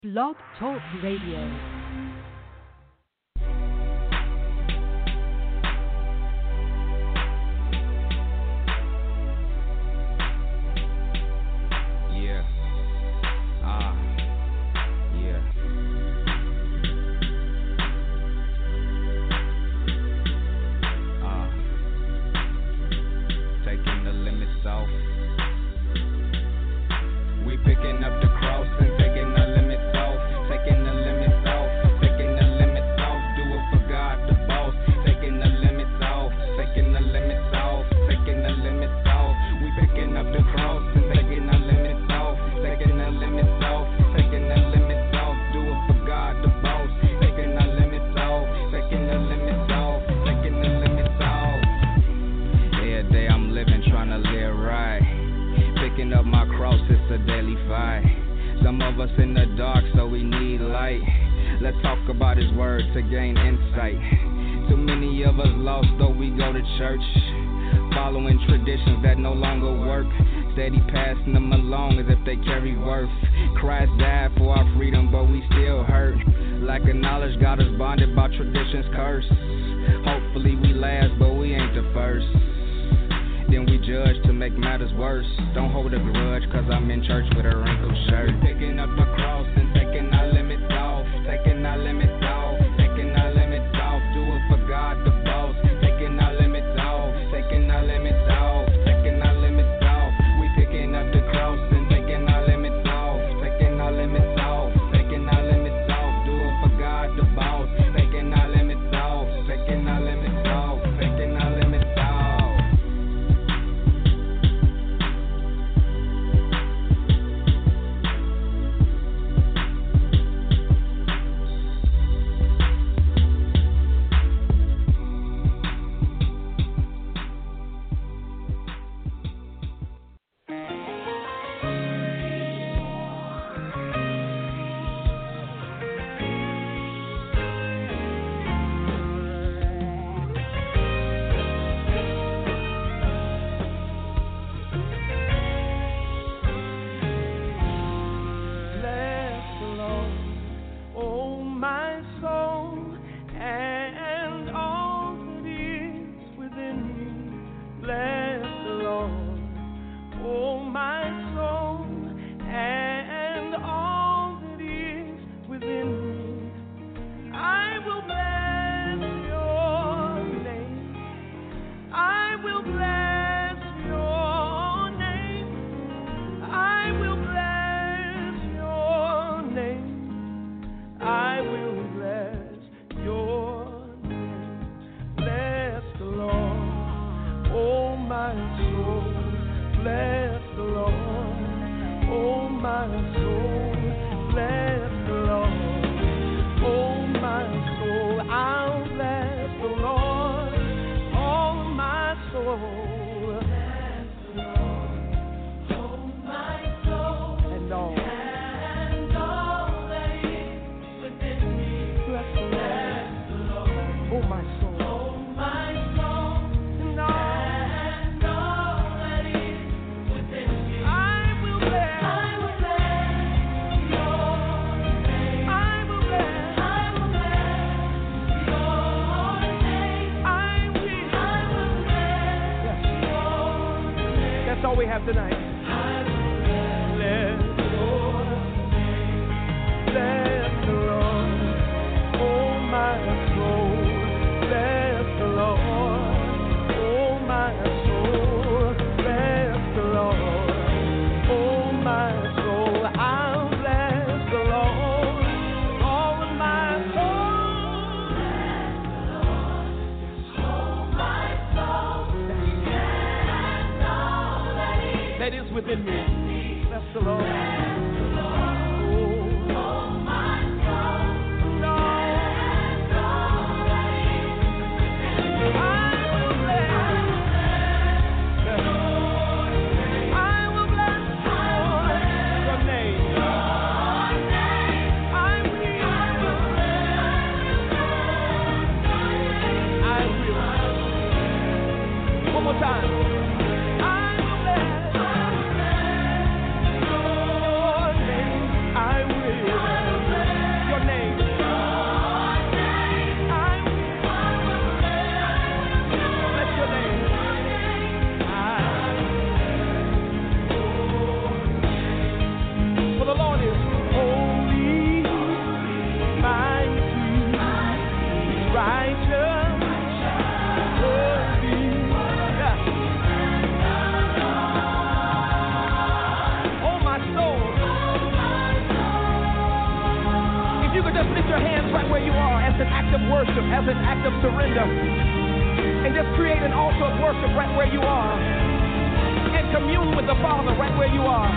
Blog Talk Radio. you could just lift your hands right where you are as an act of worship, as an act of surrender, and just create an altar of worship right where you are, and commune with the Father right where you are.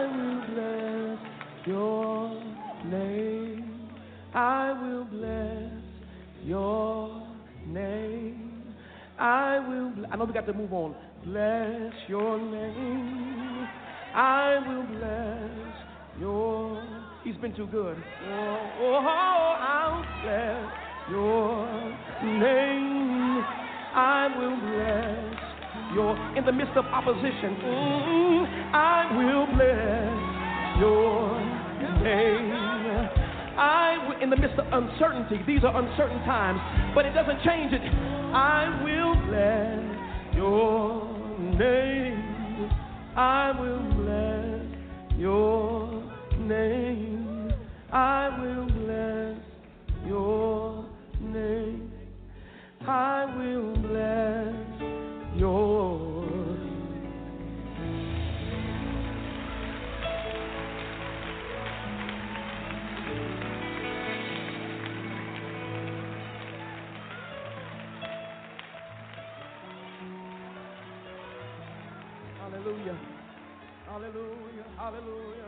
I will bless your name. I will bless your name. I know we got to move on. Bless your name. I will bless your. He's been too good. I'll bless your name. I will bless your. In the midst of opposition, I will bless your name. In the midst of uncertainty, these are uncertain times, but it doesn't change it. I will bless your name. I will bless your name. I will bless your name. I will bless your name. Hallelujah. Hallelujah. Hallelujah.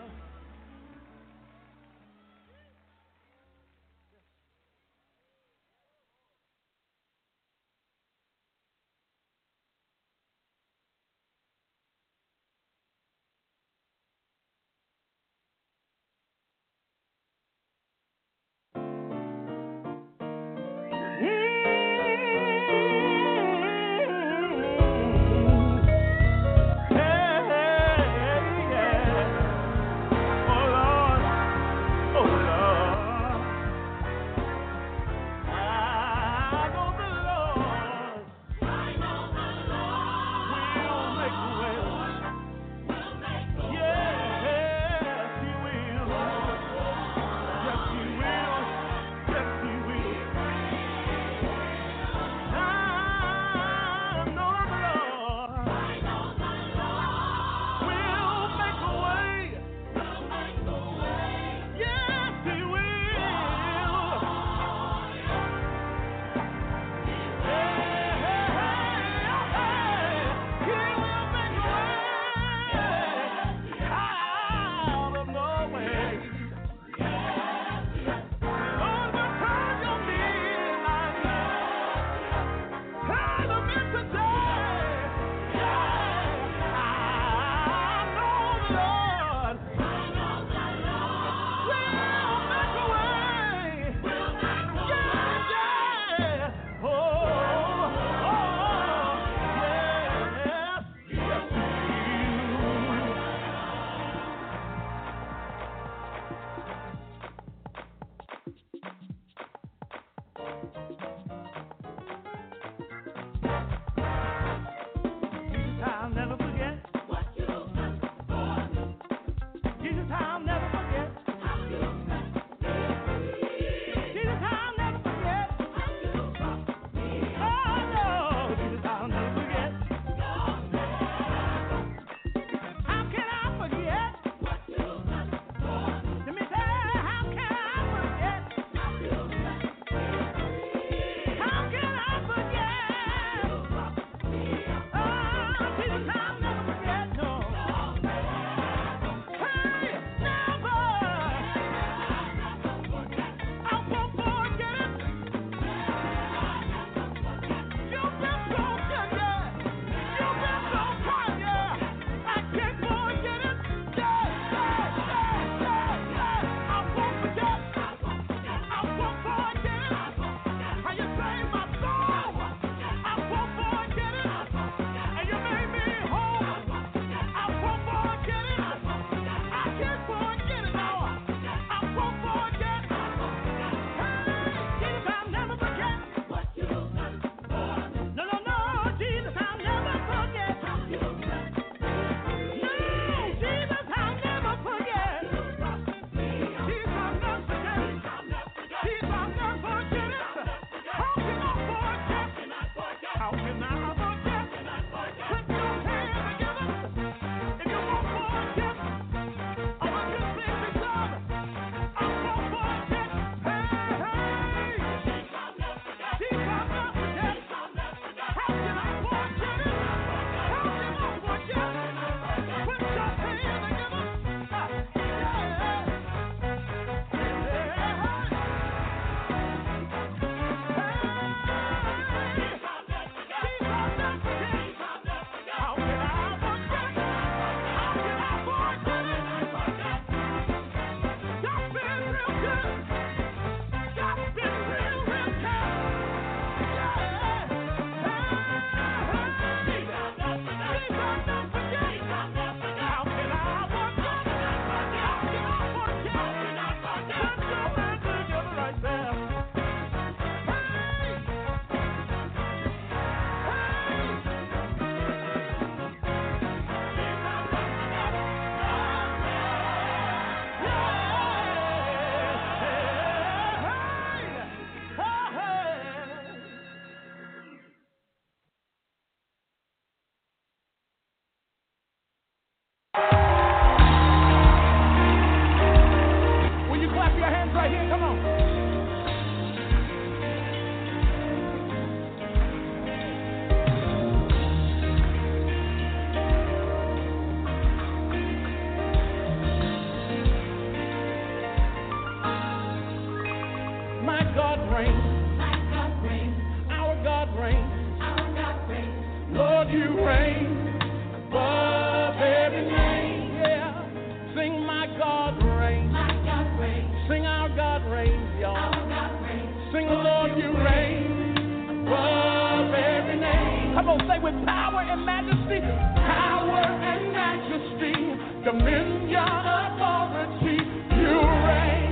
reigns. Lord, you reign above every name. Yeah. Sing my God reigns. Sing our God reigns, y'all. Sing the Lord, you reign above every name. Come on, say with power and majesty. Power and majesty. Dominion, authority. You reign.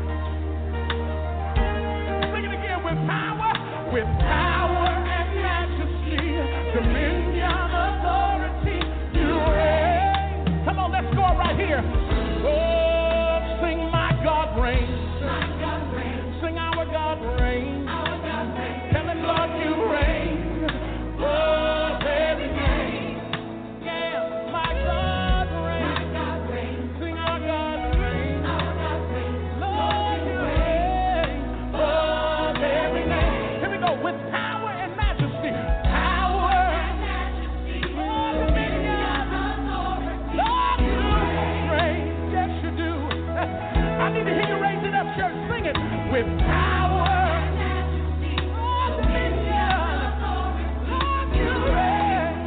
Sing it again with power. With power and majesty. Dominion, authority. You reign. Come on, let's go right here. Oh, sing my God reigns. Sing our God reigns. Tell him, Lord, you reign above every name. Yeah, my God reigns. Sing our God reigns. Lord, you reign above every name. Here we go. With power and majesty. Power and majesty. Oh, dominion. Lord, you reign. Yes, you do. I need to hear you raise it up, church. Sing it. With power and majesty. Oh, dominion. Lord, you reign.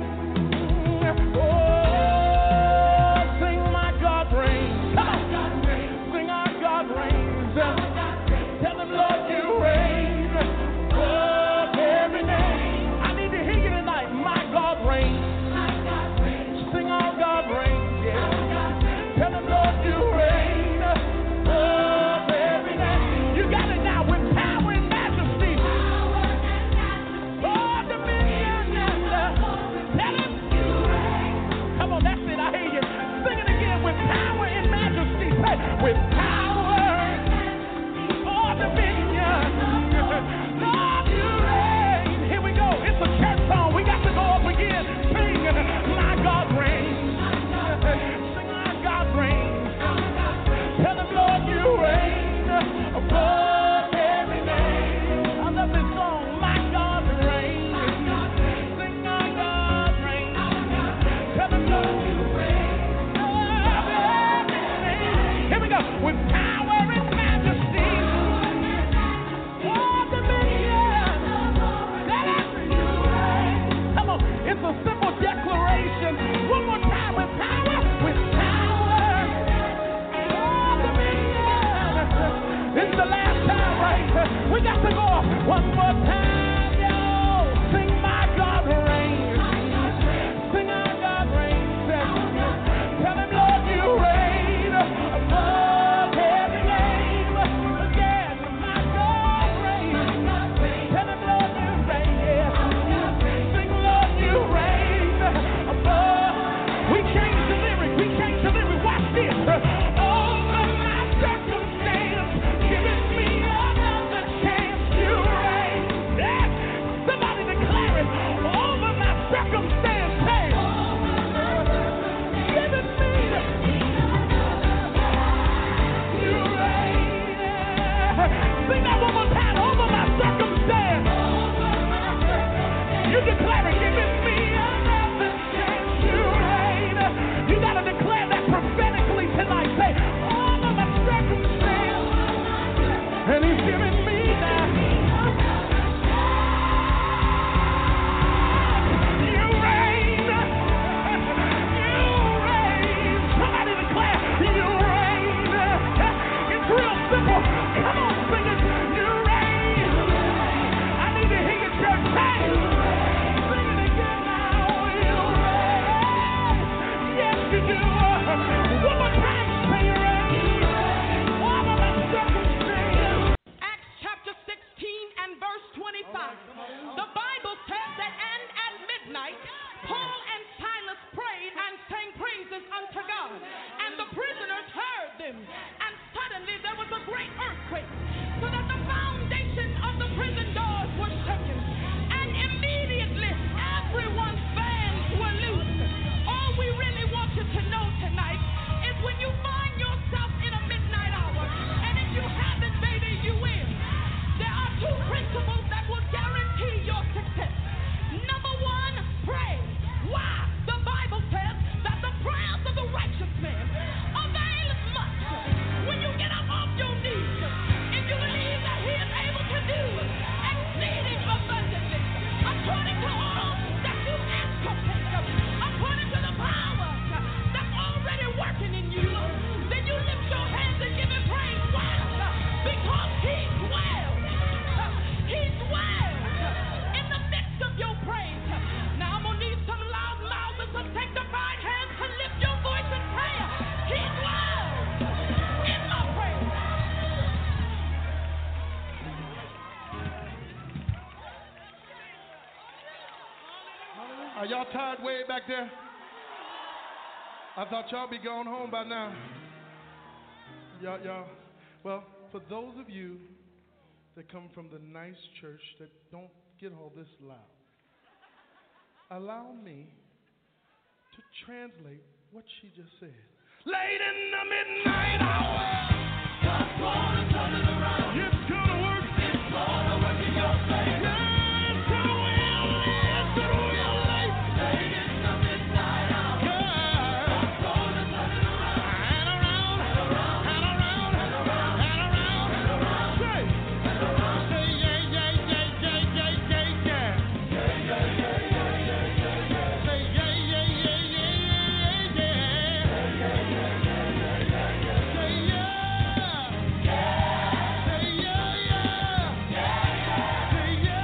Oh, sing my God reigns. Come on. Sing our God reigns. Tell him, Lord, you reign above every name. I need to hear you tonight. My God reigns. Sing our God reigns. Yeah. Tell him, Lord, you reign above every name. You got it now with power and majesty. Oh, dominion. Tell him you reign. Come on, that's it. I hear you. Sing it again with power and majesty. Say, with power. Oh, dominion. Lord, you reign. Here we go. It's a church song. We got to go up again. Sing, my God reigns. Sing, our God reigns. Tell him, Lord, you reign above every name. I love this song. My God reigns. Sing, our God reigns. Tell him, Lord, you reign above every name. Here we go. With power and majesty. Oh, dominion. Let us you reign. Come on. It's a simple declaration. One more time. With power. With power. Oh, dominion. This is the last time, right? We got to go one more time, yo. Sing my God reigns. Sing our God reigns. Tell him, Lord, you reign above every name. Again, my God reigns. Tell him, Lord, you reign. Yeah. Sing, Lord, you reign above. We changed the lyric. Watch this. Over my circumstance, giving me another chance. You reign. Yeah. Somebody declare it. Over my circumstance. Hey. Giving me. You reign. Sing that one more time. Over my circumstance. You declare it. Giving me another chance. You reign. You got to declare that prophetically tonight. Say, over my circumstance. And he's giving me now. You reign. You reign. Somebody declare, you reign. It's real simple. Come on, sing it. You reign. I need to hear your church say. Are y'all tired way back there? I thought y'all be going home by now. Y'all. Well, for those of you that come from the nice church that don't get all this loud, allow me to translate what she just said. Late in the midnight hour, God's gonna turn it around. It's gonna work. It's gonna work in your favor. Yes, it will. Yes, it will. Late in the midnight hour, God's gonna turn it around. And around, and around, and around, and around, and around, and around. Say, and around. Say, yeah, yeah, yeah, yeah, yeah, yeah, yeah. Yeah, yeah, yeah, yeah, yeah, yeah, yeah. Say, yeah, yeah, yeah, yeah, yeah, yeah, yeah. Say yeah.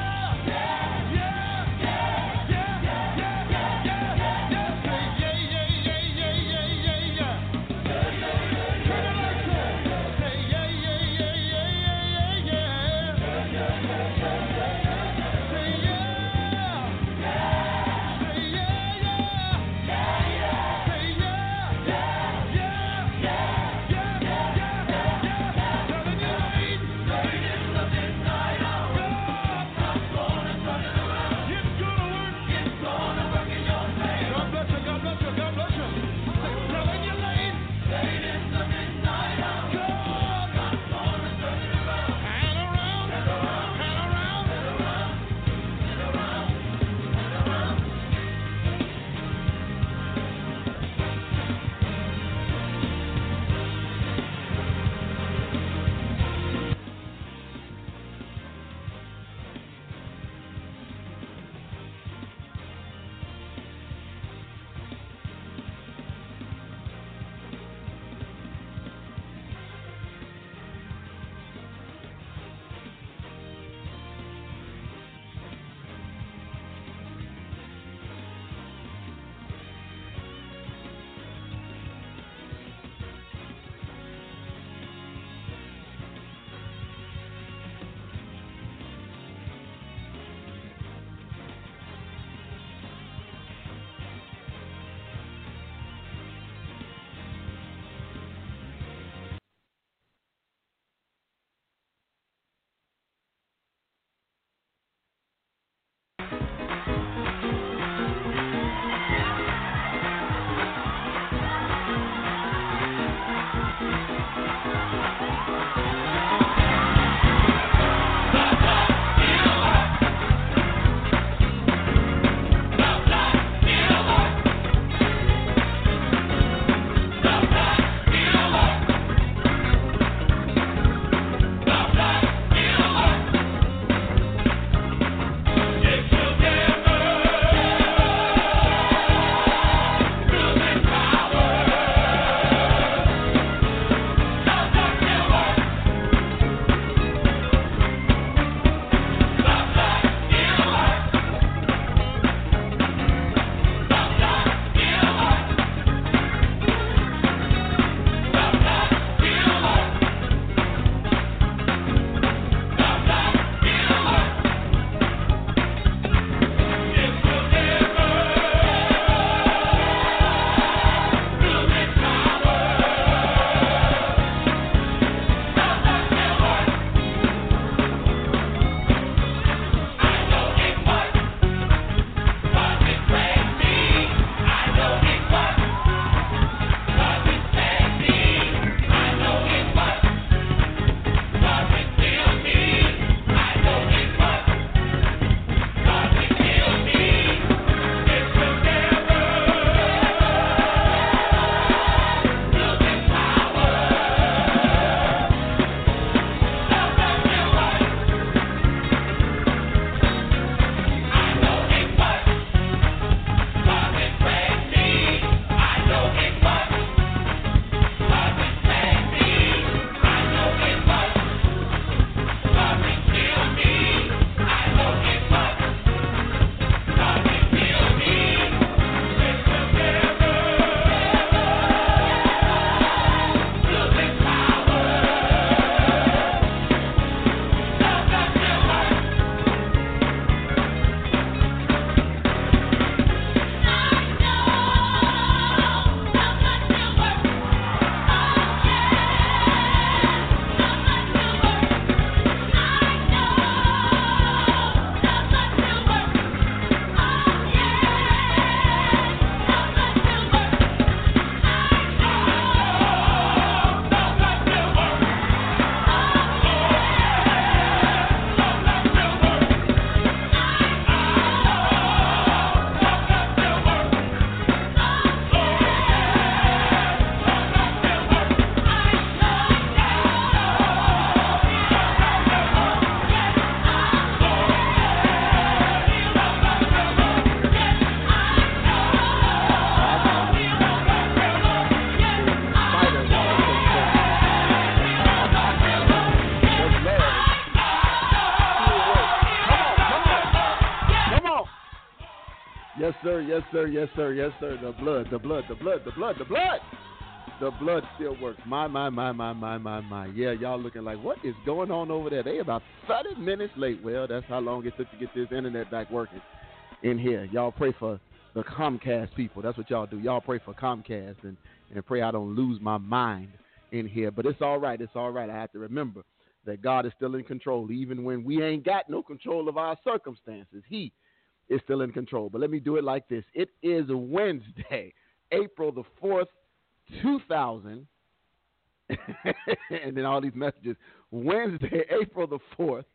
Yes, sir. Yes, sir. Yes, sir. Yes, sir. The blood, the blood, the blood, the blood, the blood. The blood still works. My. Yeah, y'all looking like, what is going on over there? They about 30 minutes late. Well, that's how long it took to get this internet back working in here. Y'all pray for the Comcast people. That's what y'all do. Y'all pray for Comcast and pray I don't lose my mind in here. But it's all right. It's all right. I have to remember that God is still in control. Even when we ain't got no control of our circumstances, He is still in control. But let me do it like this. It is Wednesday, April the 4th, 2000, and then all these messages. Wednesday, April the 4th,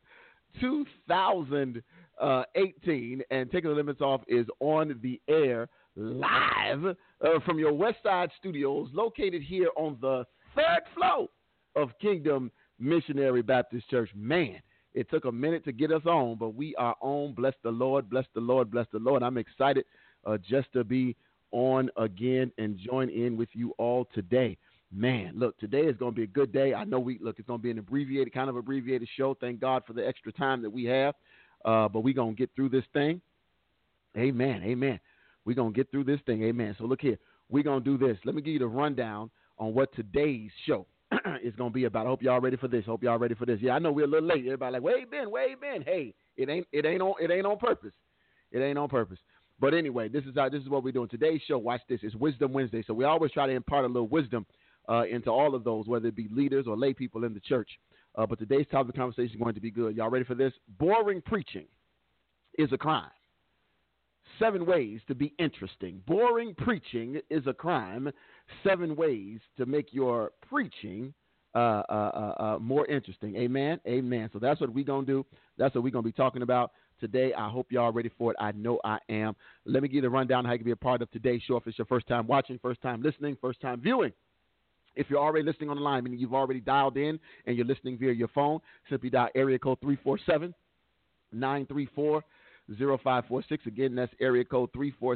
2018, and Taking the Limits Off is on the air live from your West Side Studios, located here on the third floor of Kingdom Missionary Baptist Church. Man, it took a minute to get us on, but we are on. Bless the Lord, bless the Lord, bless the Lord. I'm excited just to be on again and join in with you all today. Man, look, today is going to be a good day. I know it's going to be an abbreviated show. Thank God for the extra time that we have. But we're going to get through this thing. Amen. Amen. We're going to get through this thing. Amen. So look here. We're going to do this. Let me give you the rundown on what today's show is going to be about. I hope y'all ready for this. Yeah, I know we're a little late. Everybody like, where you been? Hey, it ain't on purpose. It ain't on purpose. But anyway, this is what we're doing. Today's show, watch this, is Wisdom Wednesday. So we always try to impart a little wisdom into all of those, whether it be leaders or lay people in the church. But today's topic of conversation is going to be good. Y'all ready for this? Boring preaching is a crime. 7 ways to be interesting. Boring preaching is a crime. 7 ways to make your preaching more interesting. Amen? Amen. So that's what we're going to do. That's what we're going to be talking about today. I hope y'all ready for it. I know I am. Let me give you the rundown how you can be a part of today's show. If it's your first time watching, first time listening, first time viewing. If you're already listening on the line, meaning you've already dialed in and you're listening via your phone, simply dial area code 347-934-0546. Again, that's area code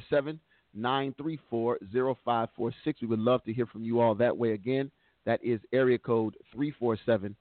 347-934-0546. We would love to hear from you all that way. Again, that is area code 347-934-0546.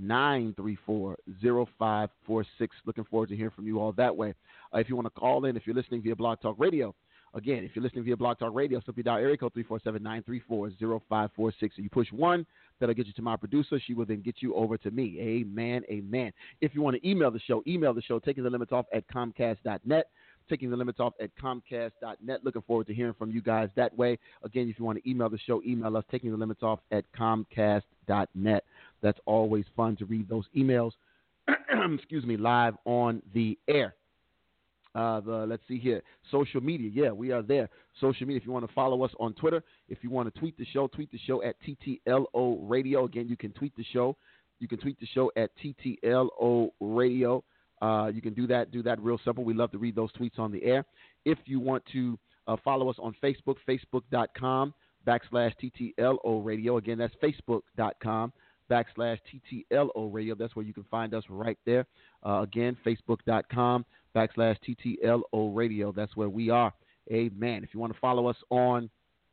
Looking forward to hearing from you all that way. If you want to call in, if you're listening via Blog Talk Radio, again, if you're listening via Blog Talk Radio, simply dial area code 347-934-0546. You push 1, that'll get you to my producer. She will then get you over to me. Amen, amen. If you want to email the show, Taking the Limits Off at Comcast.net. Taking the Limits Off at Comcast.net. Looking forward to hearing from you guys that way. Again, if you want to email the show, email us, Taking the Limits Off at Comcast.net. That's always fun to read those emails, live on the air. Let's see here. Social media. Yeah, we are there. Social media. If you want to follow us on Twitter, if you want to tweet the show at TTLO Radio. Again, you can tweet the show. You can tweet the show at TTLO Radio. You can do that real simple. We love to read those tweets on the air. If you want to follow us on Facebook, facebook.com/TTLO Radio. Again, that's facebook.com/TTLO Radio. That's where you can find us right there. Again, facebook.com/TTLO Radio. That's where we are. Amen. If you want to follow us on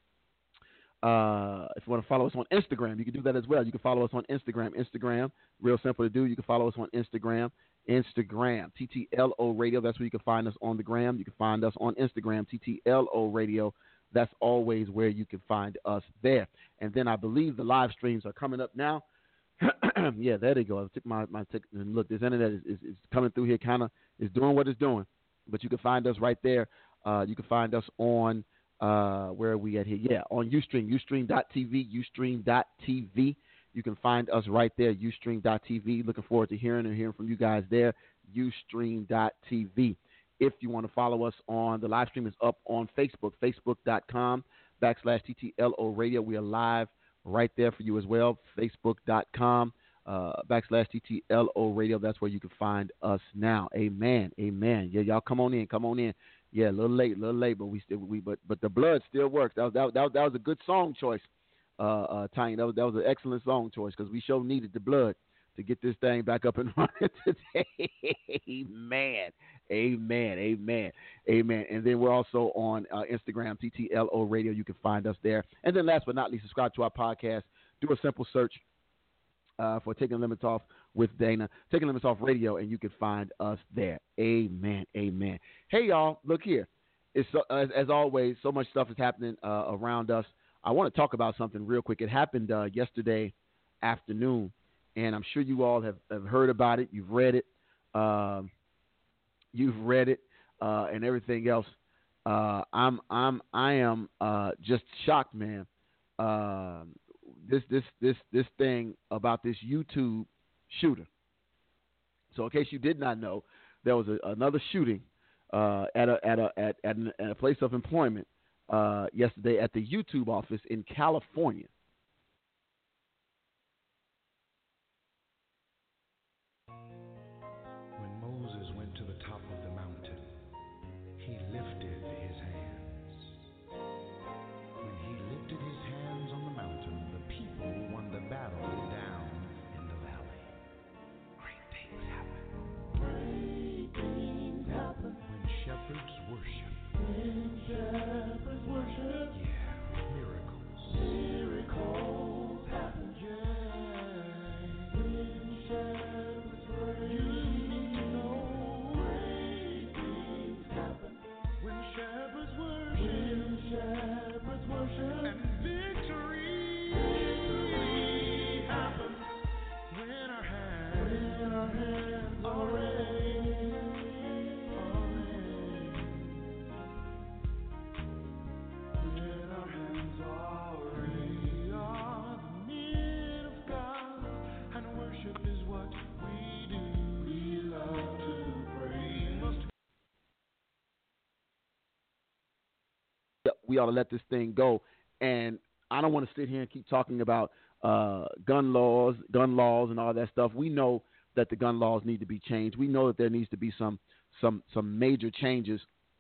Instagram, you can do that as well. You can follow us on Instagram. Instagram, real simple to do. You can follow us on Instagram, TTLO Radio. That's where you can find us on the gram. You can find us on Instagram, TTLO Radio. That's always where you can find us there. And then I believe the live streams are coming up now. Yeah, there they go. I took my and look, this internet is coming through here, kind of is doing what it's doing. But you can find us right there. You can find us on where are we at here? Yeah, on Ustream, Ustream.tv. You can find us right there, Ustream.tv. Looking forward to hearing from you guys there, Ustream.tv. If you want to follow us on, the live stream is up on Facebook, facebook.com/TTLO Radio. We are live right there for you as well, facebook.com/TTLO Radio. That's where you can find us now. Amen. Amen. Yeah, y'all come on in. Yeah, a little late, but the blood still works. That was a good song choice, Tiny. That was an excellent song choice because we sure needed the blood to get this thing back up and running today. Amen. And then we're also on Instagram, TTLO Radio. You can find us there. And then last but not least, subscribe to our podcast. Do a simple search for Taking the Limits Off with Dana, Taking the Limits Off Radio, and you can find us there. Amen. Hey, y'all, look here. it's as always, so much stuff is happening around us. I want to talk about something real quick. It happened yesterday afternoon, and I'm sure you all have heard about it. You've read it. And everything else. I am just shocked, man. This thing about this YouTube shooter. So, in case you did not know, there was another shooting at a place of employment yesterday at the YouTube office in California. When Moses went to the top of the mountain, he lifted his hands. When he lifted his hands on the mountain, the people won the battle down in the valley. Great things happen. Great things happen when shepherds worship. When shepherds worship. Yeah, miracles. Miracles happen. Yeah. When shepherds worship. You know great things happen when shepherds worship. When shepherds worship. And victory happens when our hands are raised. When our hands are raised, we are the men of God, and worship is what we do. We love to pray. We ought to let this thing go. And I don't want to sit here and keep talking about gun laws, and all that stuff. We know that the gun laws need to be changed. We know that there needs to be some major changes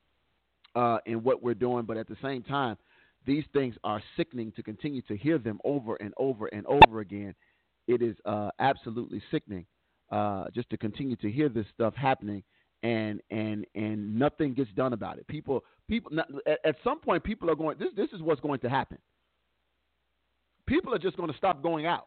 in what we're doing. But at the same time, these things are sickening to continue to hear them over and over and over again. It is absolutely sickening just to continue to hear this stuff happening, and nothing gets done about it. People at some point, people are going. This is what's going to happen. People are just going to stop going out,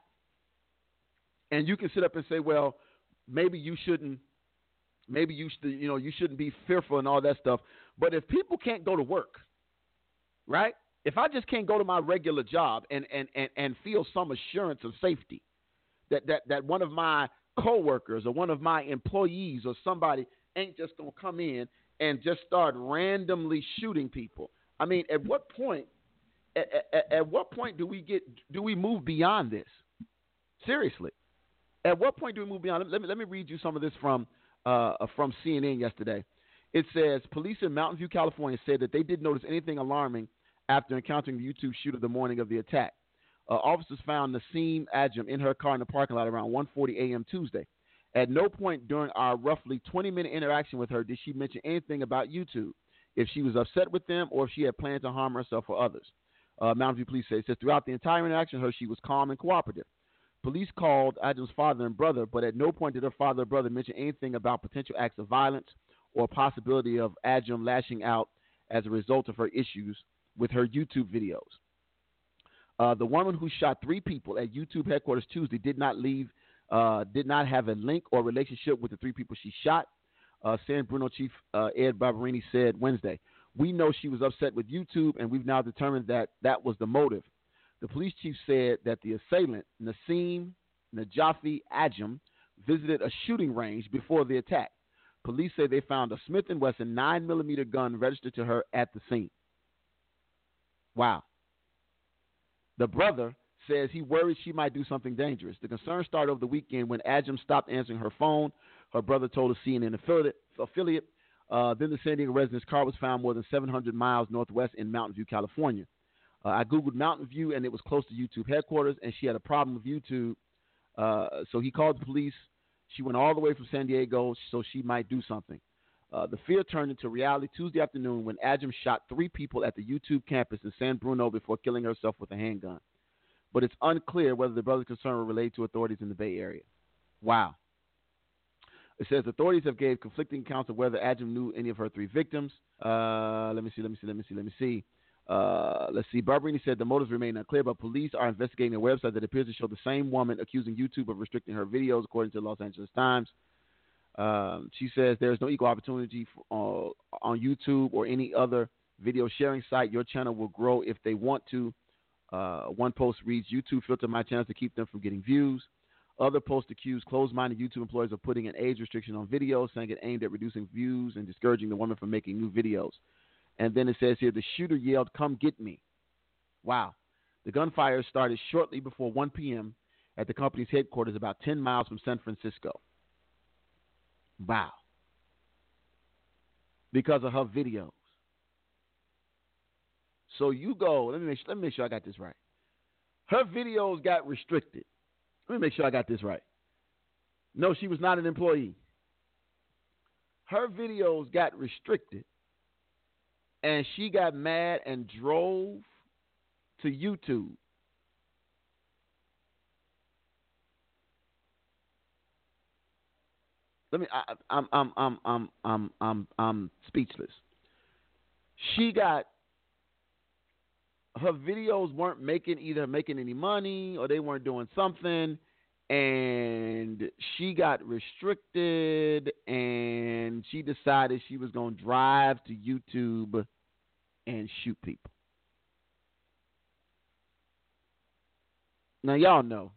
and you can sit up and say, well, maybe you shouldn't. Maybe you shouldn't be fearful and all that stuff. But if people can't go to work, right? If I just can't go to my regular job and feel some assurance of safety, that one of my coworkers or one of my employees or somebody ain't just gonna come in and just start randomly shooting people. I mean, at what point? At what point do we move beyond this? Seriously, at what point do we move beyond? Let me read you some of this from CNN yesterday. It says police in Mountain View, California, said that they didn't notice anything alarming after encountering the YouTube shooter the morning of the attack. Officers found Naseem Ajam in her car in the parking lot around 1:40 a.m. Tuesday. At no point during our roughly 20-minute interaction with her did she mention anything about YouTube, if she was upset with them or if she had planned to harm herself or others. Mountain View Police says throughout the entire interaction with her, she was calm and cooperative. Police called Ajam's father and brother, but at no point did her father or brother mention anything about potential acts of violence or possibility of Ajam lashing out as a result of her issues with her YouTube videos. The woman who shot 3 people at YouTube headquarters Tuesday did not have a link or relationship with the 3 people she shot. San Bruno Chief Ed Barberini said Wednesday, "We know she was upset with YouTube, and we've now determined that was the motive." The police chief said that the assailant, Naseem Najafi Ajam, visited a shooting range before the attack. Police say they found a Smith & Wesson 9mm gun registered to her at the scene. Wow. The brother says he worried she might do something dangerous. The concern started over the weekend when Ajam stopped answering her phone. Her brother told a CNN affiliate. Then the San Diego resident's car was found more than 700 miles northwest in Mountain View, California. I Googled Mountain View, and it was close to YouTube headquarters, and she had a problem with YouTube. So he called the police. She went all the way from San Diego so she might do something. The fear turned into reality Tuesday afternoon when Ajam shot 3 people at the YouTube campus in San Bruno before killing herself with a handgun. But it's unclear whether the brother's concern were related to authorities in the Bay Area. Wow. It says authorities have gave conflicting accounts of whether Ajam knew any of her 3 victims. Let me see. Barberini said the motives remain unclear, but police are investigating a website that appears to show the same woman accusing YouTube of restricting her videos, according to the Los Angeles Times. She says there's no equal opportunity on YouTube or any other video sharing site. Your channel will grow if they want to. One post reads, YouTube filter my channels to keep them from getting views. Other posts accuse closed-minded YouTube employees of putting an age restriction on videos, saying it aimed at reducing views and discouraging the woman from making new videos. And then it says here, the shooter yelled, "Come get me." Wow. The gunfire started shortly before 1 p.m. at the company's headquarters about 10 miles from San Francisco. Wow. Because of her videos. So you go, let me make sure I got this right. Her videos got restricted. Let me make sure I got this right. No, she was not an employee. Her videos got restricted, and she got mad and drove to YouTube. I'm speechless. Her videos weren't making any money, or they weren't doing something, and she got restricted, and she decided she was going to drive to YouTube and shoot people. Now y'all know,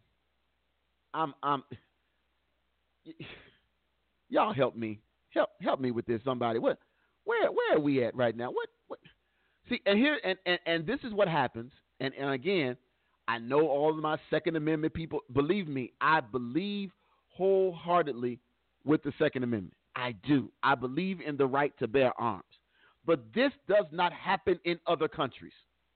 y'all help me with this. Somebody, where are we at right now? What? See, and here and this is what happens. And again, I know all of my Second Amendment people. Believe me, I believe wholeheartedly with the Second Amendment. I do. I believe in the right to bear arms. But this does not happen in other countries.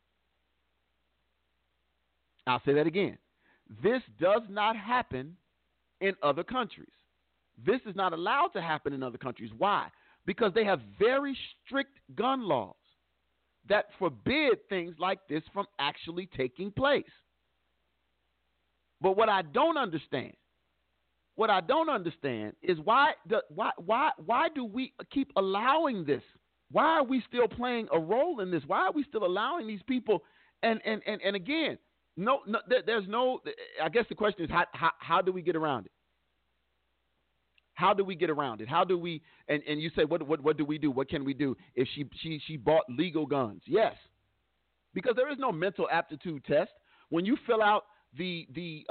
I'll say that again. This does not happen in other countries. This is not allowed to happen in other countries. Why? Because they have very strict gun laws that forbid things like this from actually taking place. But what I don't understand is why do we keep allowing this? Why are we still playing a role in this? Why are we still allowing these people? And again, there's no. I guess the question is how do we get around it? How do we get around it? How do we? And you say, what do we do? What can we do if she bought legal guns? Yes, because there is no mental aptitude test when you fill out here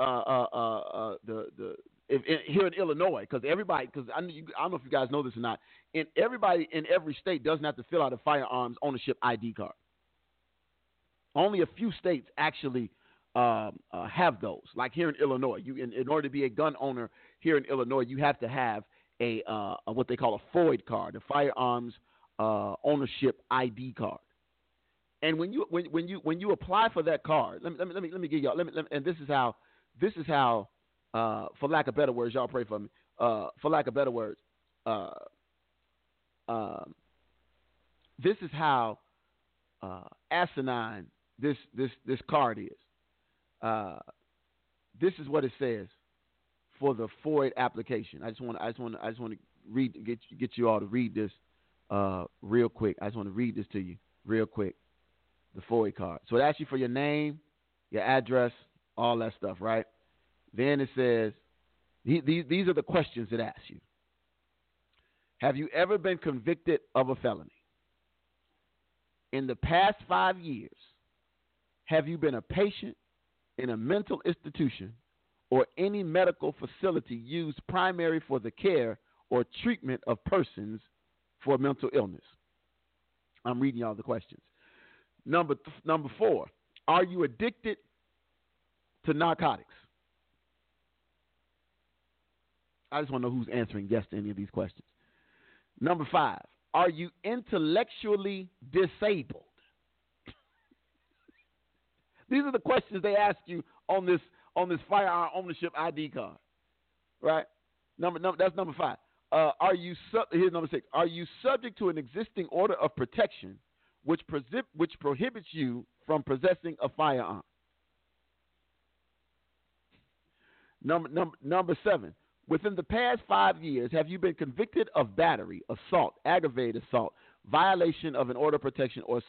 in Illinois. Because I don't know if you guys know this or not. Everybody in every state doesn't have to fill out a firearms ownership ID card. Only a few states actually have those. Like here in Illinois, in order to be a gun owner here in Illinois, you have to have a what they call a FOID card, a firearms ownership ID card. And when you apply for that card, let me give y'all. And this is how for lack of better words, y'all pray for me. For lack of better words, this is how asinine this card is. This is what it says for the FOID application. I just want to get you all to read this real quick. I just want to read this to you real quick. The FOID card. So it asks you for your name, your address, all that stuff, right? Then it says these are the questions it asks you. Have you ever been convicted of a felony? In the past 5 years, have you been a patient in a mental institution or any medical facility used primarily for the care or treatment of persons for mental illness? I'm reading y'all the questions. Number 4, are you addicted to narcotics? I just want to know who's answering yes to any of these questions. Number 5, are you intellectually disabled? These are the questions they ask you on this firearm ownership ID card, right? That's number 5. Here's number 6. Are you subject to an existing order of protection which prohibits you from possessing a firearm? Number 7. Within the past 5 years, have you been convicted of battery, assault, aggravated assault, violation of an order of protection, or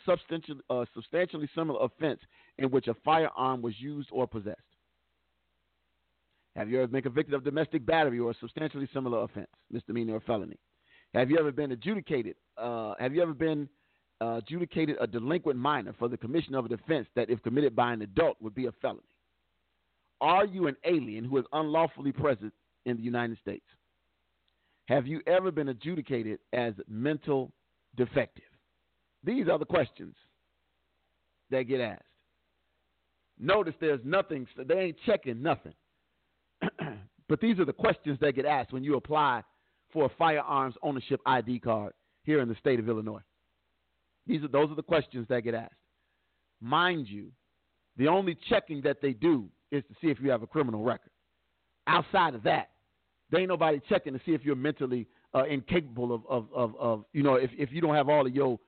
substantially similar offense in which a firearm was used or possessed? Have you ever been convicted of domestic battery or a substantially similar offense, misdemeanor or felony? Have you ever been adjudicated? Adjudicated a delinquent minor for the commission of a offense that, if committed by an adult, would be a felony? Are you an alien who is unlawfully present in the United States? Have you ever been adjudicated as mental defective? These are the questions that get asked. Notice there's nothing, they ain't checking nothing. But these are the questions that get asked when you apply for a firearms ownership ID card here in the state of Illinois. Those are the questions that get asked. Mind you, the only checking that they do is to see if you have a criminal record. Outside of that, there ain't nobody checking to see if you're mentally incapable of if you don't have all of your,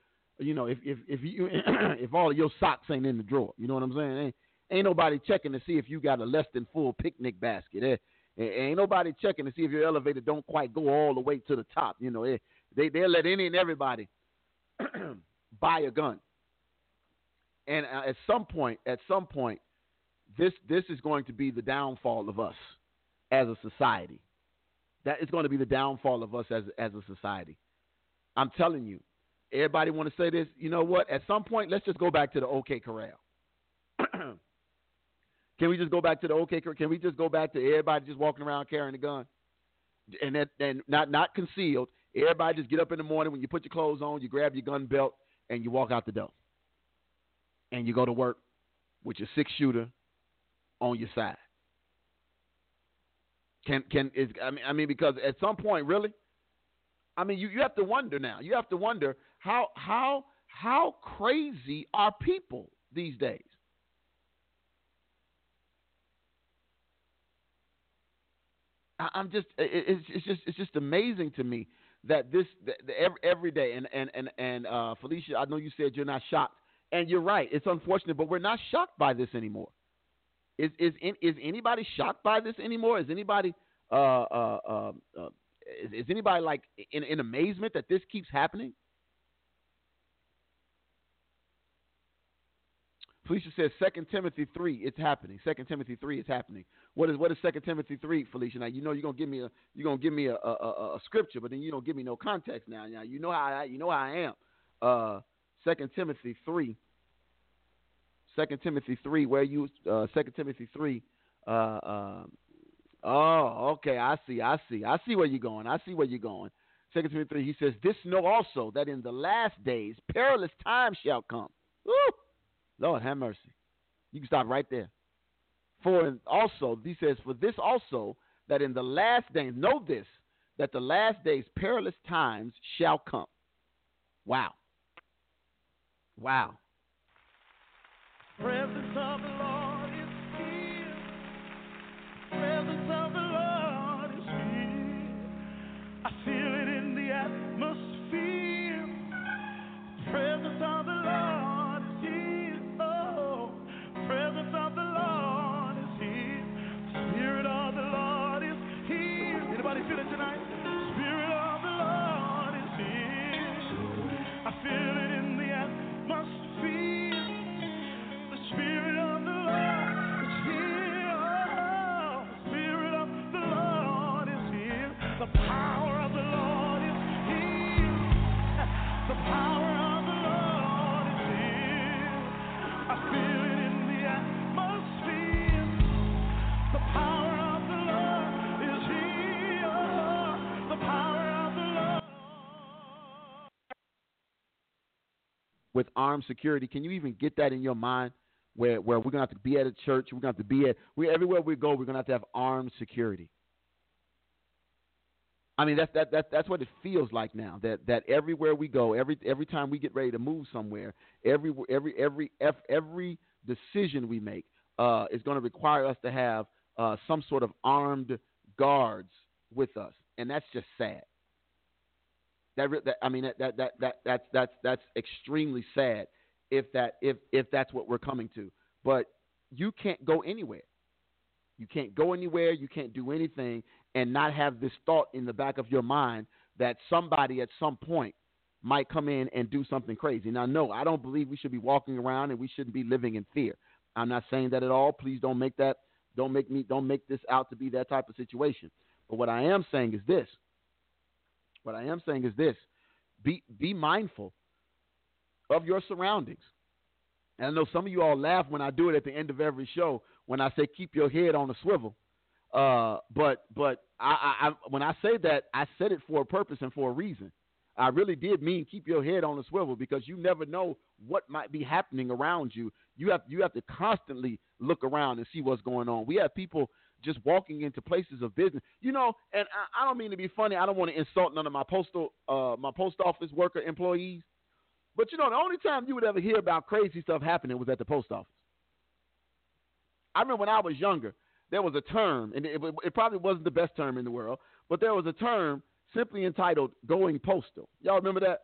if all of your socks ain't in the drawer. You know what I'm saying? Ain't nobody checking to see if you got a less than full picnic basket. Ain't nobody checking to see if your elevator don't quite go all the way to the top. They'll let any and everybody buy a gun. And at some point, this is going to be the downfall of us as a society. That is going to be the downfall of us as a society. I'm telling you, everybody want to say this. You know what? At some point, let's just go back to the OK Corral. Can we just go back to the OK Corral? Can we just go back to everybody just walking around carrying a gun, and not concealed? Everybody just get up in the morning when you put your clothes on, you grab your gun belt, and you walk out the door, and you go to work with your 6-shooter on your side. Because at some point, really, you have to wonder now. You have to wonder how crazy are people these days? It's just amazing to me that every day and Felicia, I know you said you're not shocked, and you're right. It's unfortunate, but we're not shocked by this anymore. Is anybody shocked by this anymore? Is anybody like in amazement that this keeps happening? Felicia says 2 Timothy 3, it's happening. 2 Timothy 3 is happening. What is 2 Timothy 3, Felicia? Now you're gonna give me a scripture, but then you don't give me no context now. Now you know how I am. 2 Timothy 3. 2 Timothy 3, where you 2 Timothy 3. Oh, okay, I see where you're going. 2 Timothy 3, he says, "This know also that in the last days perilous times shall come." Woo! Lord have mercy. You can stop right there. He says, "For this also, that in the last days, know this, that the last days perilous times shall come." Wow. Presence of the Lord is here. Presence of the Lord is here. I feel it in the atmosphere. Presence of the Lord is here. Oh, presence of the Lord is here. Spirit of the Lord is here. Anybody feel it tonight? Spirit of the Lord is here. I feel it in the atmosphere. Spirit of the Lord is here. Oh, Spirit of the Lord is here. The power of the Lord is here. The power of the Lord is here. I feel it in the atmosphere. The power of the Lord is here. Oh, the power of the Lord. With armed security, can you even get that in your mind? Where we're going to have to be at a church, we're going to have to be everywhere we go, we're going to have armed security. That's what it feels like now. That everywhere we go, every time we get ready to move somewhere, every decision we make is going to require us to have some sort of armed guards with us, and that's just sad. That's extremely sad. If that's what we're coming to. But you can't go anywhere. You can't go anywhere. You can't do anything and not have this thought in the back of your mind that somebody at some point might come in and do something crazy. Now, no, I don't believe we should be walking around and we shouldn't be living in fear. I'm not saying that at all. Please don't make that Don't make this out to be that type of situation. But what I am saying is this. Be mindful of your surroundings. And I know some of you all laugh when I do it at the end of every show when I say keep your head on a swivel. But I when I say that, I said it for a purpose and for a reason. I really did mean keep your head on a swivel, because you never know what might be happening around you. You have to constantly look around and see what's going on. We have people just walking into places of business, and I don't mean to be funny. I don't want to insult none of my post office worker employees, but the only time you would ever hear about crazy stuff happening was at the post office. I remember when I was younger, there was a term, and it probably wasn't the best term in the world, but there was a term simply entitled going postal. Y'all remember that?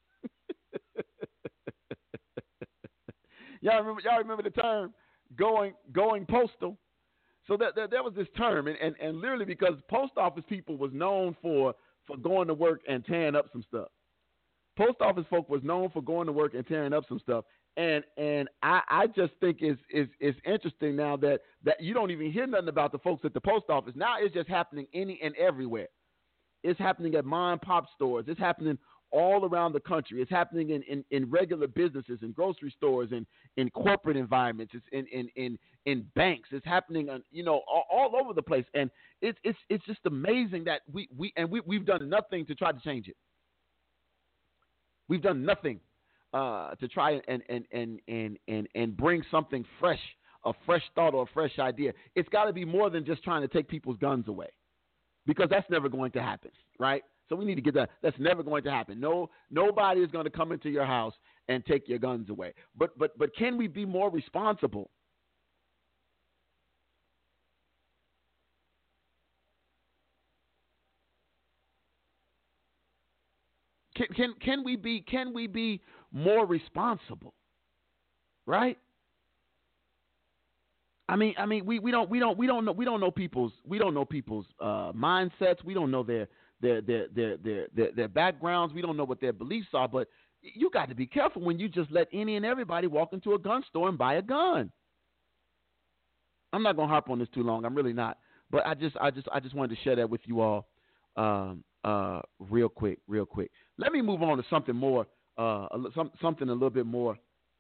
Y'all remember the term going postal? So there was this term, and literally because post office people was known for going to work and tearing up some stuff. Post office folk was known for going to work and tearing up some stuff. And I just think it's interesting now that you don't even hear nothing about the folks at the post office. Now it's just happening any and everywhere. It's happening at mom and pop stores. It's happening all around the country. It's happening in regular businesses, in grocery stores, in corporate environments. It's in banks. It's happening all over the place. And it's just amazing that we've done nothing to try to change it. We've done nothing to try and bring something fresh, a fresh thought or a fresh idea. It's got to be more than just trying to take people's guns away, because that's never going to happen, right? So we need to get that. That's never going to happen. Nobody is going to come into your house and take your guns away. But can we be more responsible? Can we be more responsible? Right? I mean, we don't know people's mindsets. We don't know their backgrounds. We don't know what their beliefs are. But you got to be careful when you just let any and everybody walk into a gun store and buy a gun. I'm not gonna harp on this too long. I'm really not. But I just wanted to share that with you all, real quick. Let me move on to something more, something a little bit more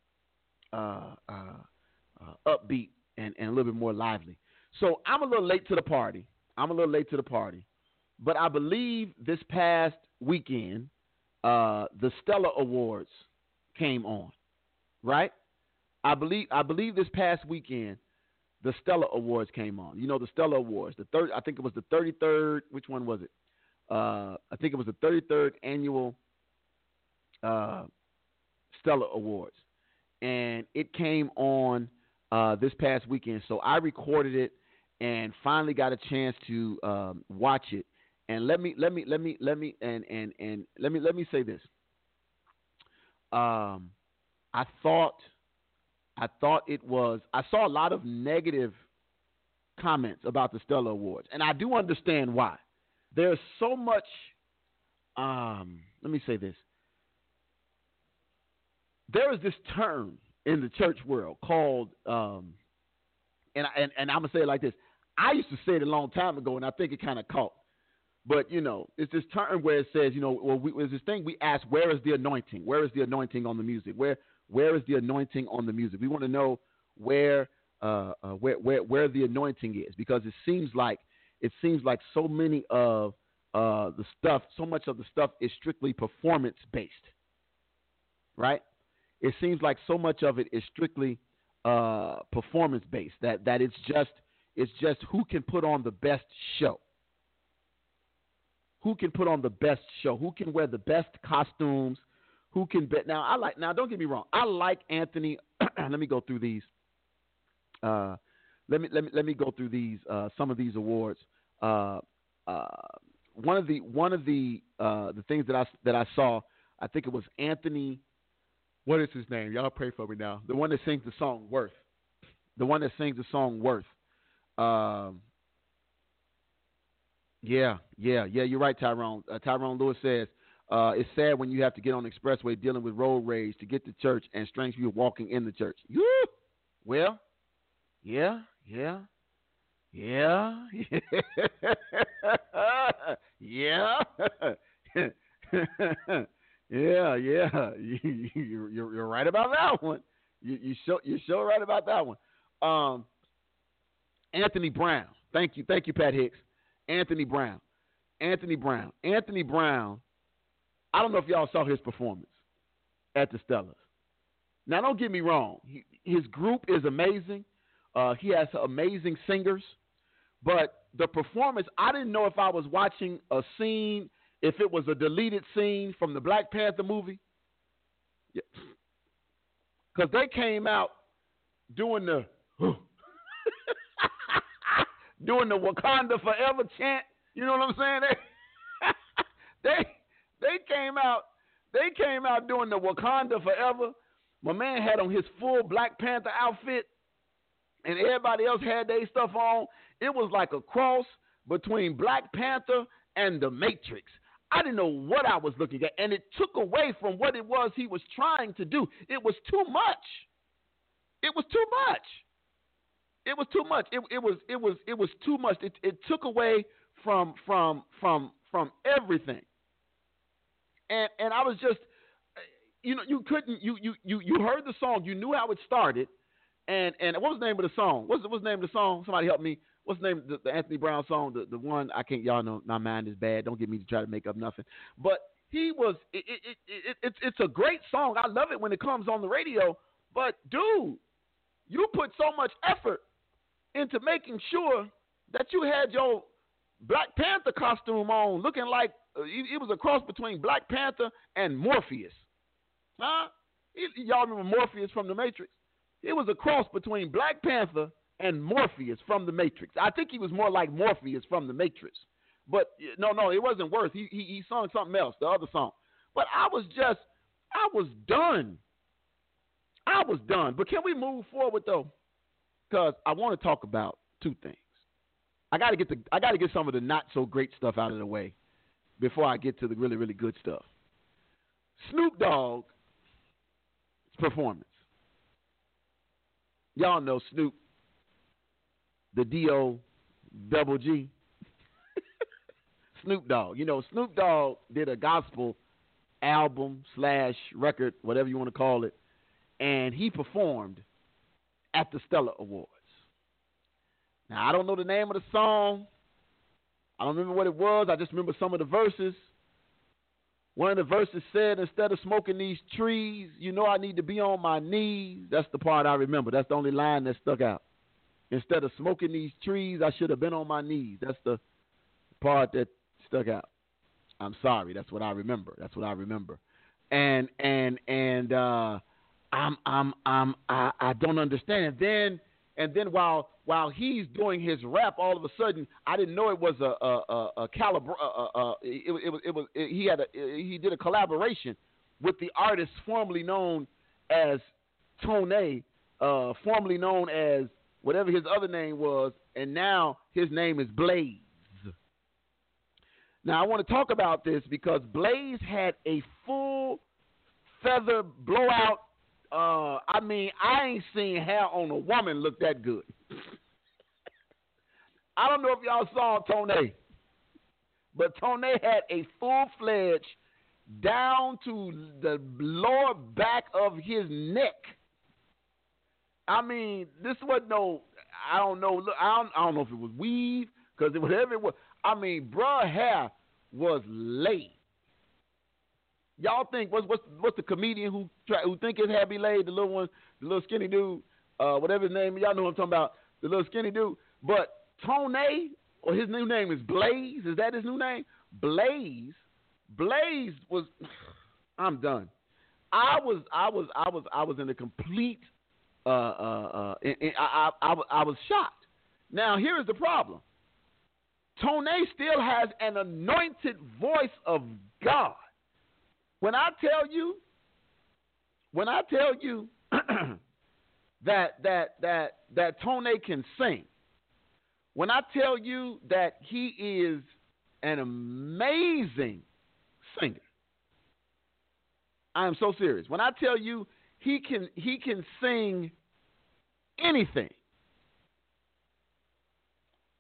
upbeat and a little bit more lively. So I'm a little late to the party. But I believe this past weekend, the Stellar Awards came on, right? I believe this past weekend, the Stellar Awards came on. The Stellar Awards, I think it was the 33rd. Which one was it? I think it was the 33rd annual Stellar Awards, and it came on this past weekend. So I recorded it and finally got a chance to watch it. And let me say this. I thought it was. I saw a lot of negative comments about the Stellar Awards, and I do understand why. There's so much. Let me say this. There is this term in the church world called, and I'm gonna say it like this. I used to say it a long time ago, and I think it kind of caught. But it's this term where it says, there's this thing we ask, where is the anointing? Where is the anointing on the music? Where is the anointing on the music? We want to know where the anointing is, because it seems like so many of so much of the stuff is strictly performance based, right? It seems like so much of it is strictly performance based, that it's just who can put on the best show. Who can put on the best show? Who can wear the best costumes? Who can bet? Now, don't get me wrong. I like Anthony. Let me go through these. Let me go through these. Some of these awards. One of the things that I saw. I think it was Anthony. What is his name? Y'all pray for me now. The one that sings the song Worth. Yeah, you're right, Tyrone. Tyrone Lewis says, it's sad when you have to get on the expressway dealing with road rage to get to church and strange people walking in the church. Well, yeah. Yeah. Yeah. Yeah. You're right about that one. You're sure right about that one. Anthony Brown. Thank you, Pat Hicks. Anthony Brown. I don't know if y'all saw his performance at the Stellars. Now, don't get me wrong. His group is amazing. He has amazing singers. But the performance, I didn't know if I was watching a scene, if it was a deleted scene from the Black Panther movie. Because they came out doing the doing the Wakanda Forever chant. You know what I'm saying? They came out doing the Wakanda Forever. My man had on his full Black Panther outfit, and everybody else had their stuff on. It was like a cross between Black Panther and the Matrix. I didn't know what I was looking at, and it took away from what it was he was trying to do. It was too much. It was too much. It was too much. It was too much. It took away from everything. And I was just, you couldn't, you heard the song, you knew how it started, and what was the name of the song? What's the name of the song? Somebody help me. What's the name of the Anthony Brown song? The one, I can't, y'all know my mind is bad. Don't get me to try to make up nothing. But it's a great song. I love it when it comes on the radio. But dude, you put so much effort into making sure that you had your Black Panther costume on, looking like it was a cross between Black Panther and Morpheus. Huh? Y'all remember Morpheus from The Matrix? It was a cross between Black Panther and Morpheus from The Matrix. I think he was more like Morpheus from The Matrix. But no, it wasn't worse. He sung something else, the other song. But I was done. But can we move forward though? Because I want to talk about two things. I got to get some of the not so great stuff out of the way before I get to the really, really good stuff. Snoop Dogg's performance. Y'all know Snoop, the D-O-double-G. Snoop Dogg. You know, Snoop Dogg did a gospel album / record, whatever you want to call it, and he performed at the Stellar Awards. Now, I don't know the name of the song. I don't remember what it was. I just remember some of the verses. One of the verses said, instead of smoking these trees, you know I need to be on my knees. That's the part I remember. That's the only line that stuck out. Instead of smoking these trees, I should have been on my knees. That's the part that stuck out. I'm sorry. That's what I remember. And I don't understand. And then while he's doing his rap, all of a sudden I didn't know it was a caliber. He did a collaboration with the artist formerly known as Tone, formerly known as whatever his other name was, and now his name is Blaze. Now I want to talk about this because Blaze had a full feather blowout. I ain't seen hair on a woman look that good. I don't know if y'all saw Tone, but Tone had a full-fledged down to the lower back of his neck. I mean, this wasn't no, I don't know. I don't know if it was weave, because whatever it was. I mean, bruh hair was laid. Y'all think what's the comedian who think his hair be laid? The little one, the little skinny dude, whatever his name. Y'all know what I'm talking about. The little skinny dude. But Tone, or his new name is Blaze. Is that his new name? Blaze was. I'm done. I was in a complete. I was shocked. Now here is the problem. Tone still has an anointed voice of God. When I tell you that Tone can sing, when I tell you that he is an amazing singer, I am so serious. When I tell you he can sing anything,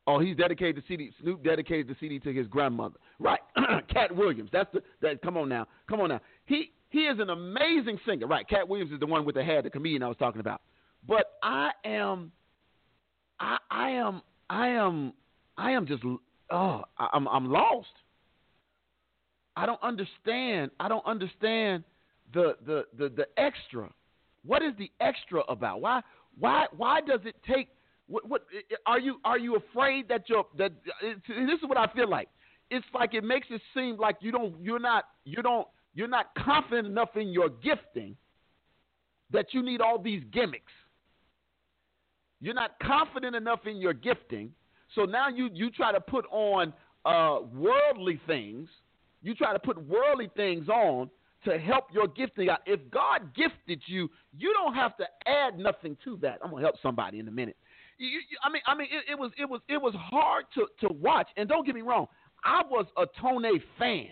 Oh, he's dedicated the CD. Snoop dedicated the CD to his grandmother. Right. Cat Williams. Come on now. He is an amazing singer. Right. Cat Williams is the one with the hair, the comedian I was talking about. But I am just I'm lost. I don't understand the extra. What is the extra about? Why does it take? What are you afraid that this is what I feel like. It's like it makes it seem like you're not confident enough in your gifting that you need all these gimmicks. You're not confident enough in your gifting, so now you try to put on worldly things. You try to put worldly things on to help your gifting out. If God gifted you, you don't have to add nothing to that. I'm gonna help somebody in a minute. It was hard to watch, and don't get me wrong, I was a Tone fan.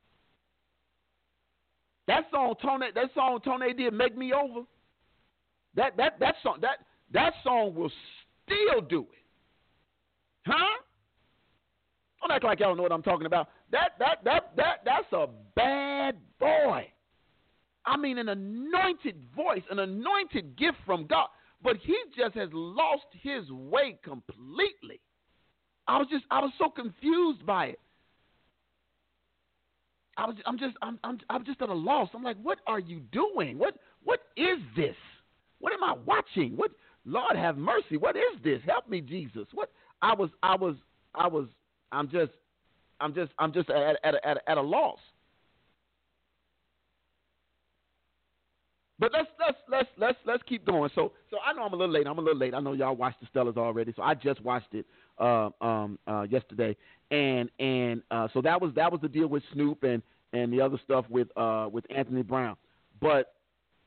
That song Tone did, "Make Me Over." That song will still do it, huh? Don't act like y'all don't know what I'm talking about. That's a bad boy. I mean, an anointed voice, an anointed gift from God. But he just has lost his way completely. I was so confused by it. I'm just at a loss. I'm like, what are you doing? What is this? What am I watching? What, Lord have mercy, what is this? Help me, Jesus. What I'm just at a loss. But let's keep going. So I know I'm a little late. I know y'all watched the Stellars already. So I just watched it yesterday, and so that was the deal with Snoop and the other stuff with Anthony Brown. But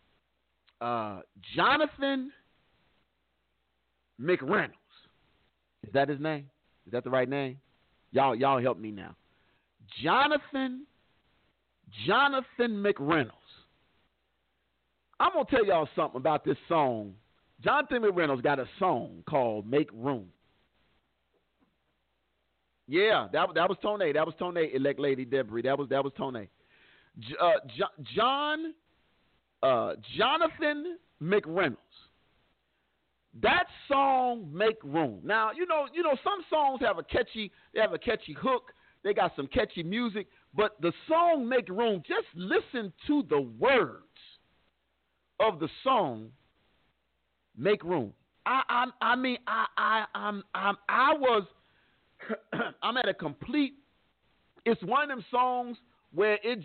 Jonathan McReynolds, is that his name? Is that the right name? Y'all help me now. Jonathan McReynolds. I'm going to tell y'all something about this song. Jonathan McReynolds got a song called "Make Room." Yeah, that was Tone. That was Tone, elect Lady Deborah. That was Tone. Jonathan McReynolds. That song, "Make Room." Now, you know, some songs have a catchy hook. They got some catchy music, but the song "Make Room," just listen to the words of the song "Make Room." I'm at a complete. It's one of them songs where it's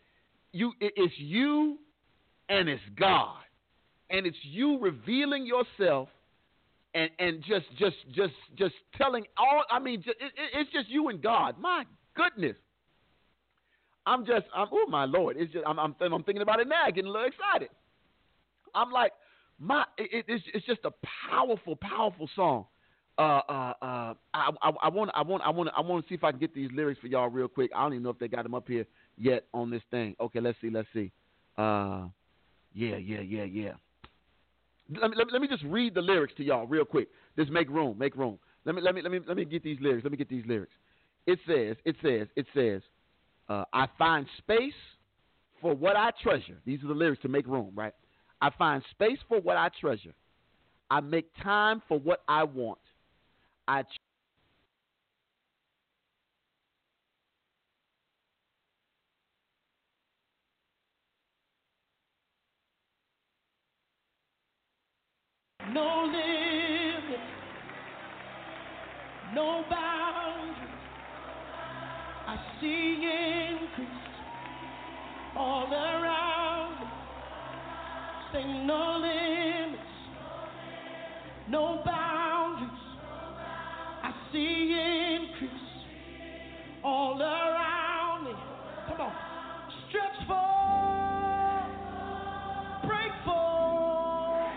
you and it's God, and it's you revealing yourself and just telling all. I mean, it's just you and God. My goodness. Oh my Lord! It's just I'm thinking about it now, getting a little excited. I'm like, it's just a powerful song. I want to see if I can get these lyrics for y'all real quick. I don't even know if they got them up here yet on this thing. Okay, let's see. Yeah. Let me just read the lyrics to y'all real quick. Just make room. Let me get these lyrics. It says, I find space for what I treasure. These are the lyrics to Make Room, right? I find space for what I treasure. I make time for what I want. No limit, no boundaries. I see increase all around me. Say no limits, no boundaries. I see increase all around me. Come on, stretch forth, break forth,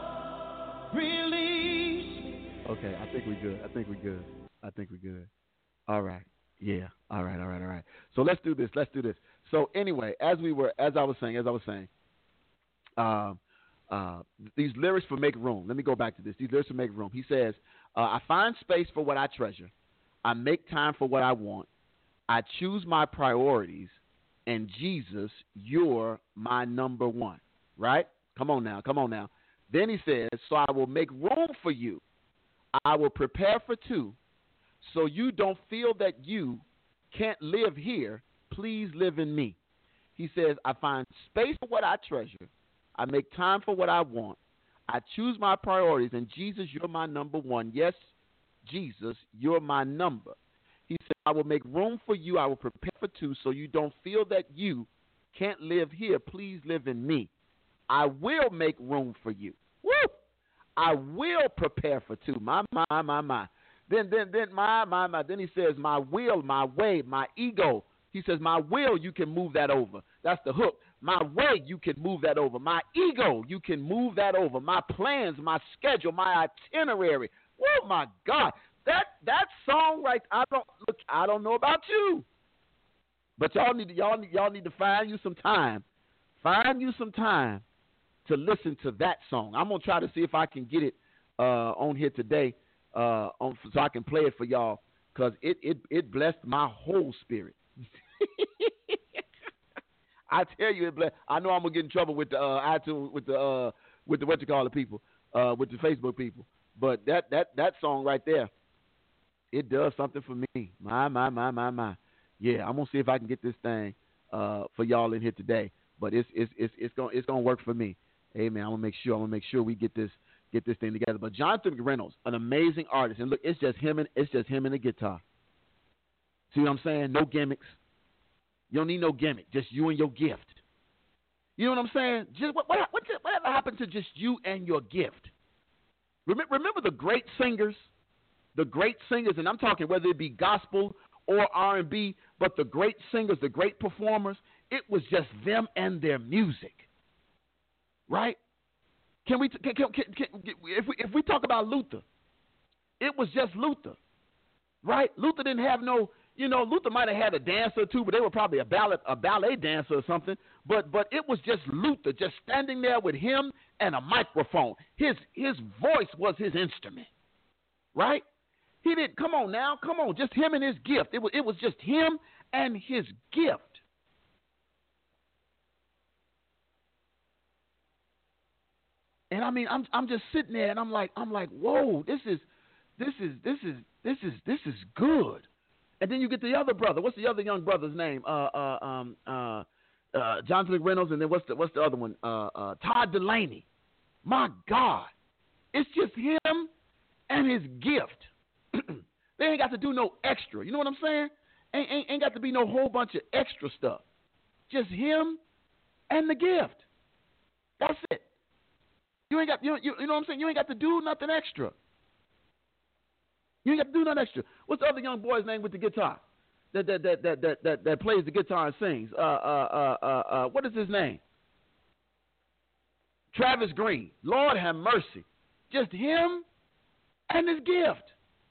release. Okay, I think we're good. All right. Yeah. All right. So let's do this. So anyway, as I was saying, these lyrics for Make Room. Let me go back to this. These lyrics for Make Room. He says, I find space for what I treasure. I make time for what I want. I choose my priorities. And Jesus, you're my number one. Right? Come on now. Then he says, so I will make room for you. I will prepare for two. So you don't feel that you can't live here. Please live in me. He says, I find space for what I treasure. I make time for what I want. I choose my priorities. And Jesus, you're my number one. Yes, Jesus, you're my number. He said, I will make room for you. I will prepare for two so you don't feel that you can't live here. Please live in me. I will make room for you. Woo! I will prepare for two. My. Then he says, my will, my way, my ego. He says, my will, you can move that over. That's the hook. My way, you can move that over. My ego, you can move that over. My plans, my schedule, my itinerary. Oh my God, that song right. I don't know about you, but y'all need to find you some time. Find you some time to listen to that song. I'm gonna try to see if I can get it on here today, so I can play it for y'all, because it blessed my whole spirit. I tell you, it blessed. I know I'm gonna get in trouble with the iTunes, with the what you call it people, with the Facebook people. But that song right there, it does something for me. My. Yeah, I'm gonna see if I can get this thing for y'all in here today. But it's gonna work for me. Amen. I'm gonna make sure we get this thing together. But Jonathan McReynolds, an amazing artist, and look, it's just him and the guitar. See what I'm saying? No gimmicks. You don't need no gimmick. Just you and your gift. You know what I'm saying? Just whatever happened to just you and your gift? Remember the great singers? The great singers, and I'm talking whether it be gospel or R&B, but the great singers, the great performers, it was just them and their music. Right? If we talk about Luther, it was just Luther. Right? Luther didn't have no, Luther might have had a dancer or two, but they were probably a ballet dancer or something. But it was just Luther, just standing there with him and a microphone. His voice was his instrument, right? He didn't. Come on, just him and his gift. It was just him and his gift. And I mean, I'm just sitting there, and I'm like, whoa, this is good. And then you get the other brother. What's the other young brother's name? Jonathan McReynolds, and then what's the other one? Todd Delaney. My God, it's just him and his gift. They ain't got to do no extra. You know what I'm saying? Ain't got to be no whole bunch of extra stuff. Just him and the gift. That's it. You ain't got you know what I'm saying? You ain't got to do nothing extra. You ain't got to do nothing extra. What's the other young boy's name with the guitar? That plays the guitar and sings. What is his name? Travis Green. Lord have mercy. Just him and his gift.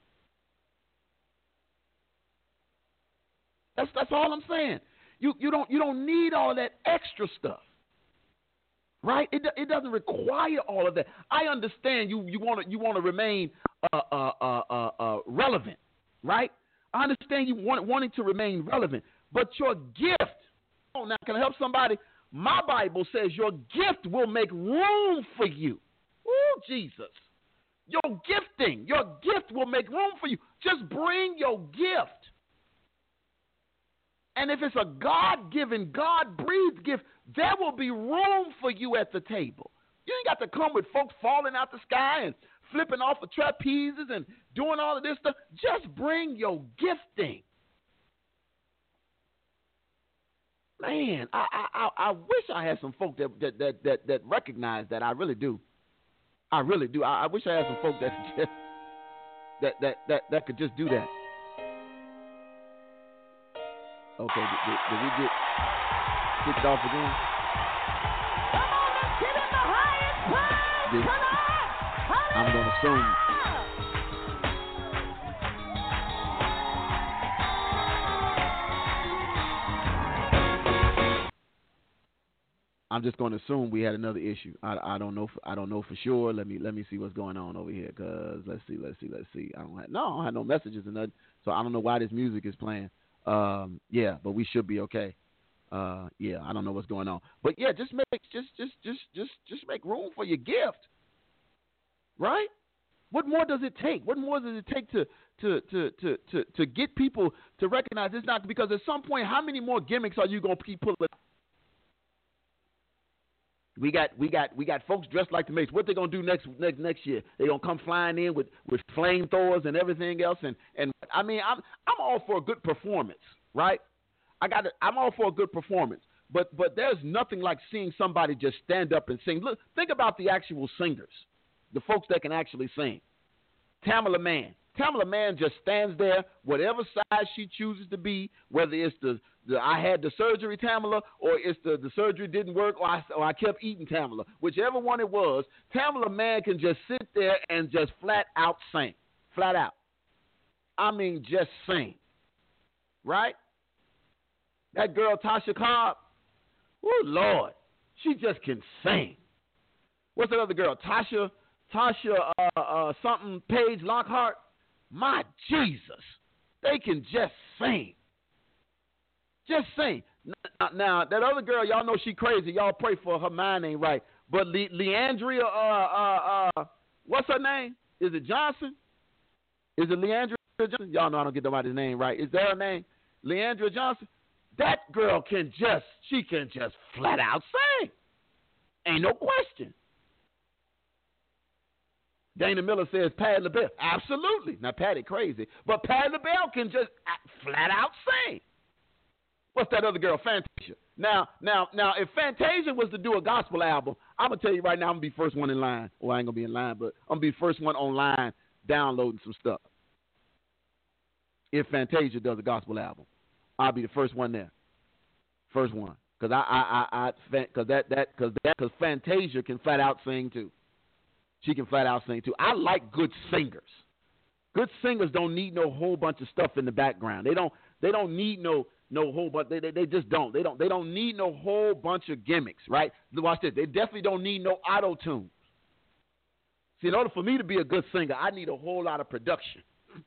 That's all I'm saying. You don't need all that extra stuff. Right? It doesn't require all of that. I understand you want to remain relevant, right? I understand you wanting to remain relevant, but your gift. Oh, now can I help somebody? My Bible says your gift will make room for you. Oh, Jesus. Your gift will make room for you. Just bring your gift. And if it's a God-given, God-breathed gift, there will be room for you at the table. You ain't got to come with folks falling out the sky and flipping off of trapezes and doing all of this stuff. Just bring your gifting. Man, I wish I had some folk that recognize that. I really do. I really do. I wish I had some folk that could just do that. Okay, did we get kicked off again? Come on, let's get in the highest praise tonight. I'm going to assume. I'm just going to assume we had another issue. I don't know. I don't know for sure. Let me see what's going on over here. Cause let's see. I don't have no messages or nothing. So I don't know why this music is playing. Yeah, but we should be okay. Yeah, I don't know what's going on. But yeah, just make room for your gift. Right? What more does it take? What more does it take to get people to recognize it's not, because at some point, how many more gimmicks are you gonna keep pulling? We got folks dressed like the Matrix. What they gonna do next year? They gonna come flying in with flamethrowers and everything else. And I mean, I'm all for a good performance, right? I'm all for a good performance. But there's nothing like seeing somebody just stand up and sing. Look, think about the actual singers, the folks that can actually sing. Tamela Mann. Tamela Mann just stands there, whatever size she chooses to be, whether it's the I had the surgery Tamela, or it's the surgery didn't work, or I kept eating Tamela. Whichever one it was, Tamela Mann can just sit there and just flat out sing. Flat out. I mean, just sing. Right? That girl, Tasha Cobb, oh, Lord, she just can sing. What's that other girl? Tasha something Paige Lockhart. My Jesus, they can just sing. Just sing. Now that other girl, y'all know she crazy. Y'all pray for her. Her mind ain't right. But Leandria, what's her name? Is it Johnson? Is it Leandria Johnson? Y'all know I don't get nobody's name right. Is that her name? Leandria Johnson? That girl can just flat out sing. Ain't no question. Dana Miller says Patti LaBelle. Absolutely. Now, Patti crazy. But Patti LaBelle can just flat out sing. What's that other girl? Fantasia. Now, if Fantasia was to do a gospel album, I'm going to tell you right now, I'm going to be first one in line. Well, I ain't going to be in line, but I'm going to be first one online downloading some stuff. If Fantasia does a gospel album, I'll be the first one there. First one. Because Fantasia can flat out sing too. She can flat out sing too. I like good singers. Good singers don't need no whole bunch of stuff in the background. They don't need no whole bunch. They just don't. They don't need no whole bunch of gimmicks, right? Watch this. They definitely don't need no auto tunes. See, in order for me to be a good singer, I need a whole lot of production.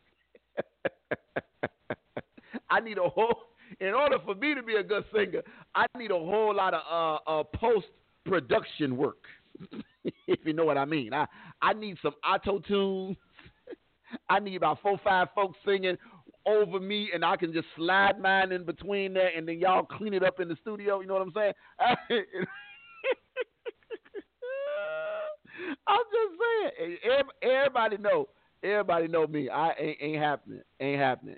In order for me to be a good singer, I need a whole lot of post-production work, if you know what I mean. I need some auto-tunes. I need about 4 or 5 folks singing over me, and I can just slide mine in between there, and then y'all clean it up in the studio. You know what I'm saying? I'm just saying. Everybody know me. Ain't happening.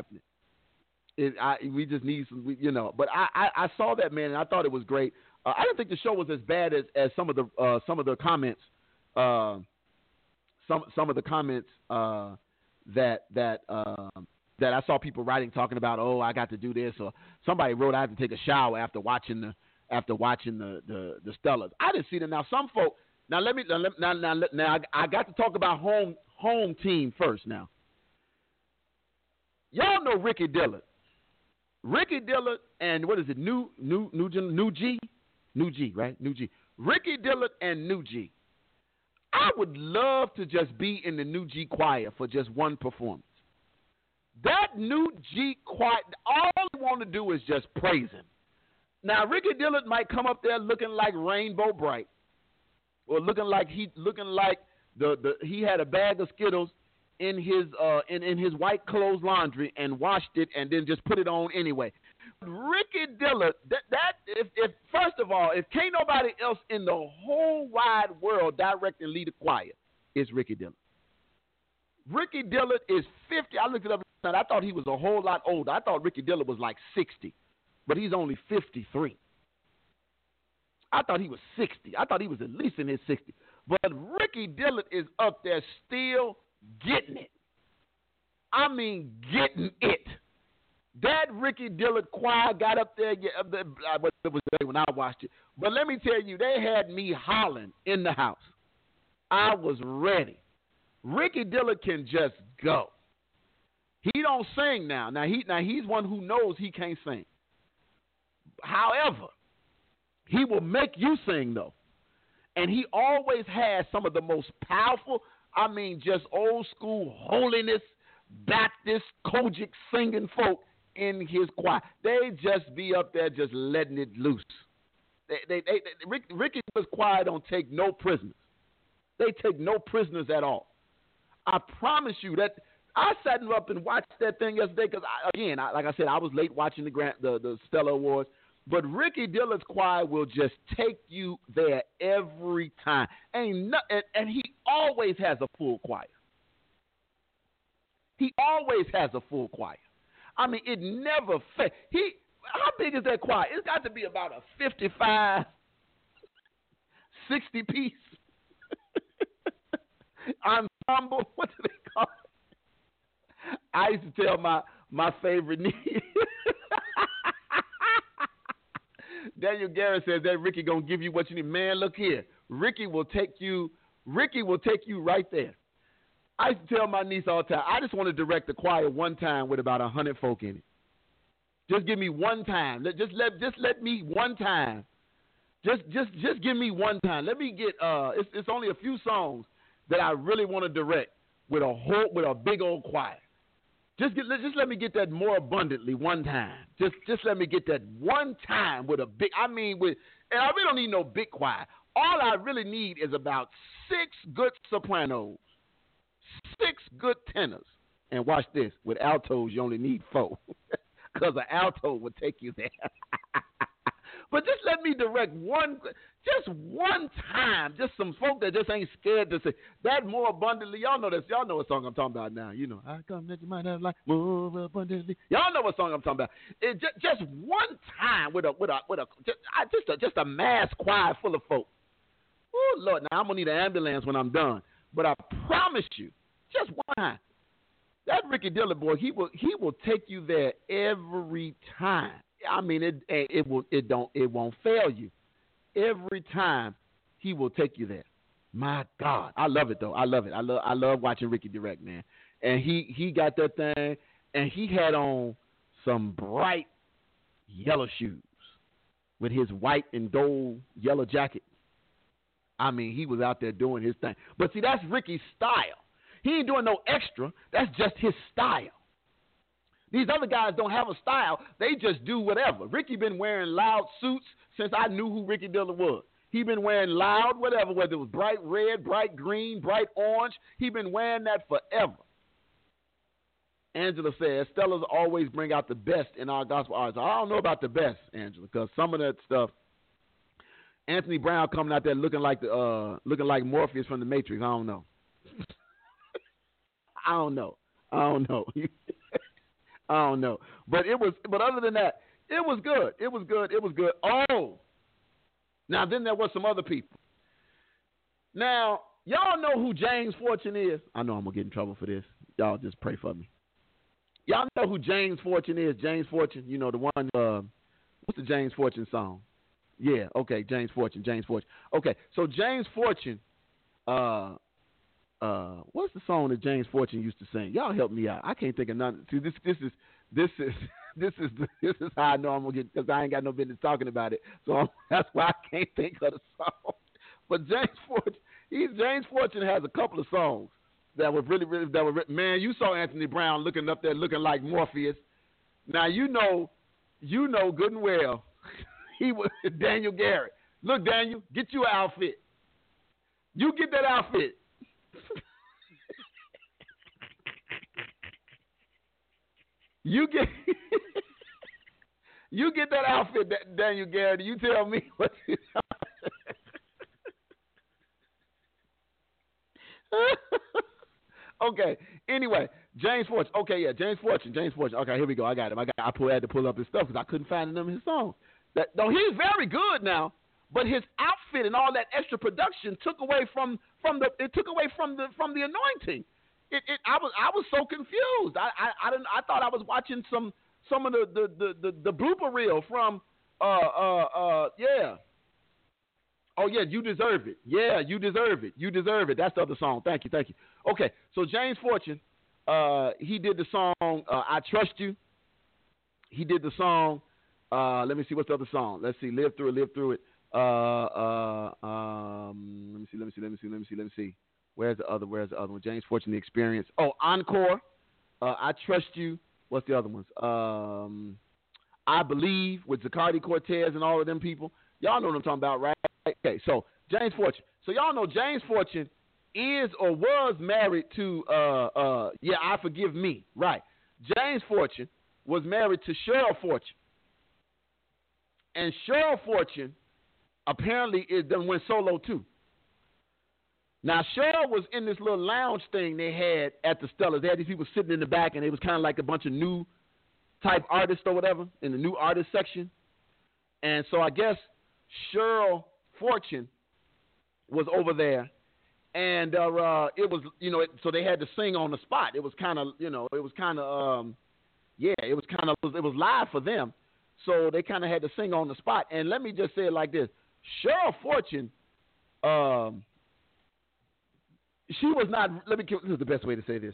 We just need some, But I saw that, man, and I thought it was great. I didn't think the show was as bad as some of the comments. Some of the comments that I saw people writing, talking about, oh, I got to do this, or somebody wrote I had to take a shower after watching the Stellars. I didn't see them. Now some folk. Now I got to talk about home team first. Now y'all know Ricky Dillard. Ricky Dillard and what is it? New G, right? New G. Ricky Dillard and New G. I would love to just be in the New G choir for just one performance. That New G choir, all I want to do is just praise him. Now Ricky Dillard might come up there looking like Rainbow Bright, or looking like he had a bag of Skittles in his white clothes laundry and washed it and then just put it on anyway. Ricky Dillard, if first of all, if can't nobody else in the whole wide world direct and lead a choir, it's Ricky Dillard. Ricky Dillard is 50. I looked it up and I thought he was a whole lot older. I thought Ricky Dillard was like 60, but he's only 53. I thought he was 60. I thought he was at least in his 60s. But Ricky Dillard is up there still getting it. I mean, getting it. That Ricky Dillard choir got up there. It was when I watched it. But let me tell you, they had me hollering in the house. I was ready. Ricky Dillard can just go. He don't sing now. Now he's one who knows he can't sing. However, He will make you sing, though. And he always has some of the most powerful, I mean, just old school holiness, Baptist, Kojic singing folk in his choir. They just be up there just letting it loose. Ricky Diller's choir don't take no prisoners. They take no prisoners at all. I promise you that I sat up and watched that thing yesterday because, like I said, I was late watching the Stellar Awards. But Ricky Diller's choir will just take you there every time. And he always has a full choir. He always has a full choir. I mean, it never fails. How big is that choir? It's got to be about a 55, 60 piece ensemble. What do they call it? I used to tell my favorite niece. Daniel Garrett says that Ricky gonna give you what you need. Man, look here. Ricky will take you right there. I used to tell my niece all the time, I just want to direct the choir one time with about 100 folk in it. Just give me one time. Just let me one time. Just give me one time. Let me get it's only a few songs that I really want to direct with a big old choir. Just let me get that more abundantly one time. Just let me get that one time with a big. And I really don't need no big choir. All I really need is about 6 good sopranos, 6 good tenors, and watch this. With altos, you only need 4, because an alto will take you there. But just let me direct one time, just some folk that just ain't scared to say that more abundantly. Y'all know this. Y'all know what song I'm talking about now. You know, I come that you might have life more abundantly. Y'all know what song I'm talking about. It just one time with a mass choir full of folk. Oh Lord, now I'm gonna need an ambulance when I'm done. But I promise you, just one time. That Ricky Diller boy, he will take you there every time. I mean, it won't fail you. Every time he will take you there. My God, I love it though. I love it. I love watching Ricky direct, man. And he got that thing, and he had on some bright yellow shoes with his white and gold yellow jacket. I mean, he was out there doing his thing. But see, that's Ricky's style. He ain't doing no extra. That's just his style. These other guys don't have a style. They just do whatever. Ricky been wearing loud suits since I knew who Ricky Diller was. He been wearing loud whatever, whether it was bright red, bright green, bright orange. He been wearing that forever. Angela says, Stellars always bring out the best in our gospel artists. I don't know about the best, Angela, because some of that stuff, Anthony Brown coming out there looking like Morpheus from the Matrix. I don't know. I don't know. I don't know. But other than that, it was good. It was good. Oh, now then there were some other people. Now, y'all know who James Fortune is? I know I'm going to get in trouble for this. Y'all just pray for me. Y'all know who James Fortune is? James Fortune, you know, the one, what's the James Fortune song? Yeah, okay, James Fortune. Okay, so James Fortune, what's the song that James Fortune used to sing? Y'all help me out. I can't think of nothing. See, this is how I know I'm gonna get, because I ain't got no business talking about it. So that's why I can't think of the song. But James Fortune has a couple of songs that were really man. You saw Anthony Brown looking up there, looking like Morpheus. Now you know good and well he was Daniel Garrett. Look, Daniel, get you an outfit. You get that outfit. You get that outfit, Daniel Garrett. You tell me what you Okay. Anyway, James Fortune. Okay, yeah, James Fortune. Okay, here we go. I got him. I had to pull up his stuff because I couldn't find him in his songs. He's very good now, but his outfit and all that extra production took away from the anointing. I was so confused. I thought I was watching some of the blooper reel from yeah. Oh yeah, You Deserve It. Yeah, You Deserve It. You Deserve It. That's the other song. Thank you. Okay, so James Fortune, he did the song I Trust You. He did the song. Let me see, what's the other song? Let's see, Live Through It. Let me see. Where's the other one? James Fortune, The Experience. Oh, Encore. I Trust You. What's the other ones? I Believe with Zacardi Cortez and all of them people. Y'all know what I'm talking about, right? Okay, so James Fortune. So y'all know James Fortune is or was married to I Forgive Me. Right. James Fortune was married to Cheryl Fortune. And Cheryl Fortune apparently went solo too. Now, Cheryl was in this little lounge thing they had at the Stellars. They had these people sitting in the back, and it was kind of like a bunch of new type artists or whatever in the new artist section. And so I guess Cheryl Fortune was over there, and it was, so they had to sing on the spot. It was kind of, it was live for them. So they kind of had to sing on the spot. And let me just say it like this. Cheryl Fortune, she was not, this is the best way to say this.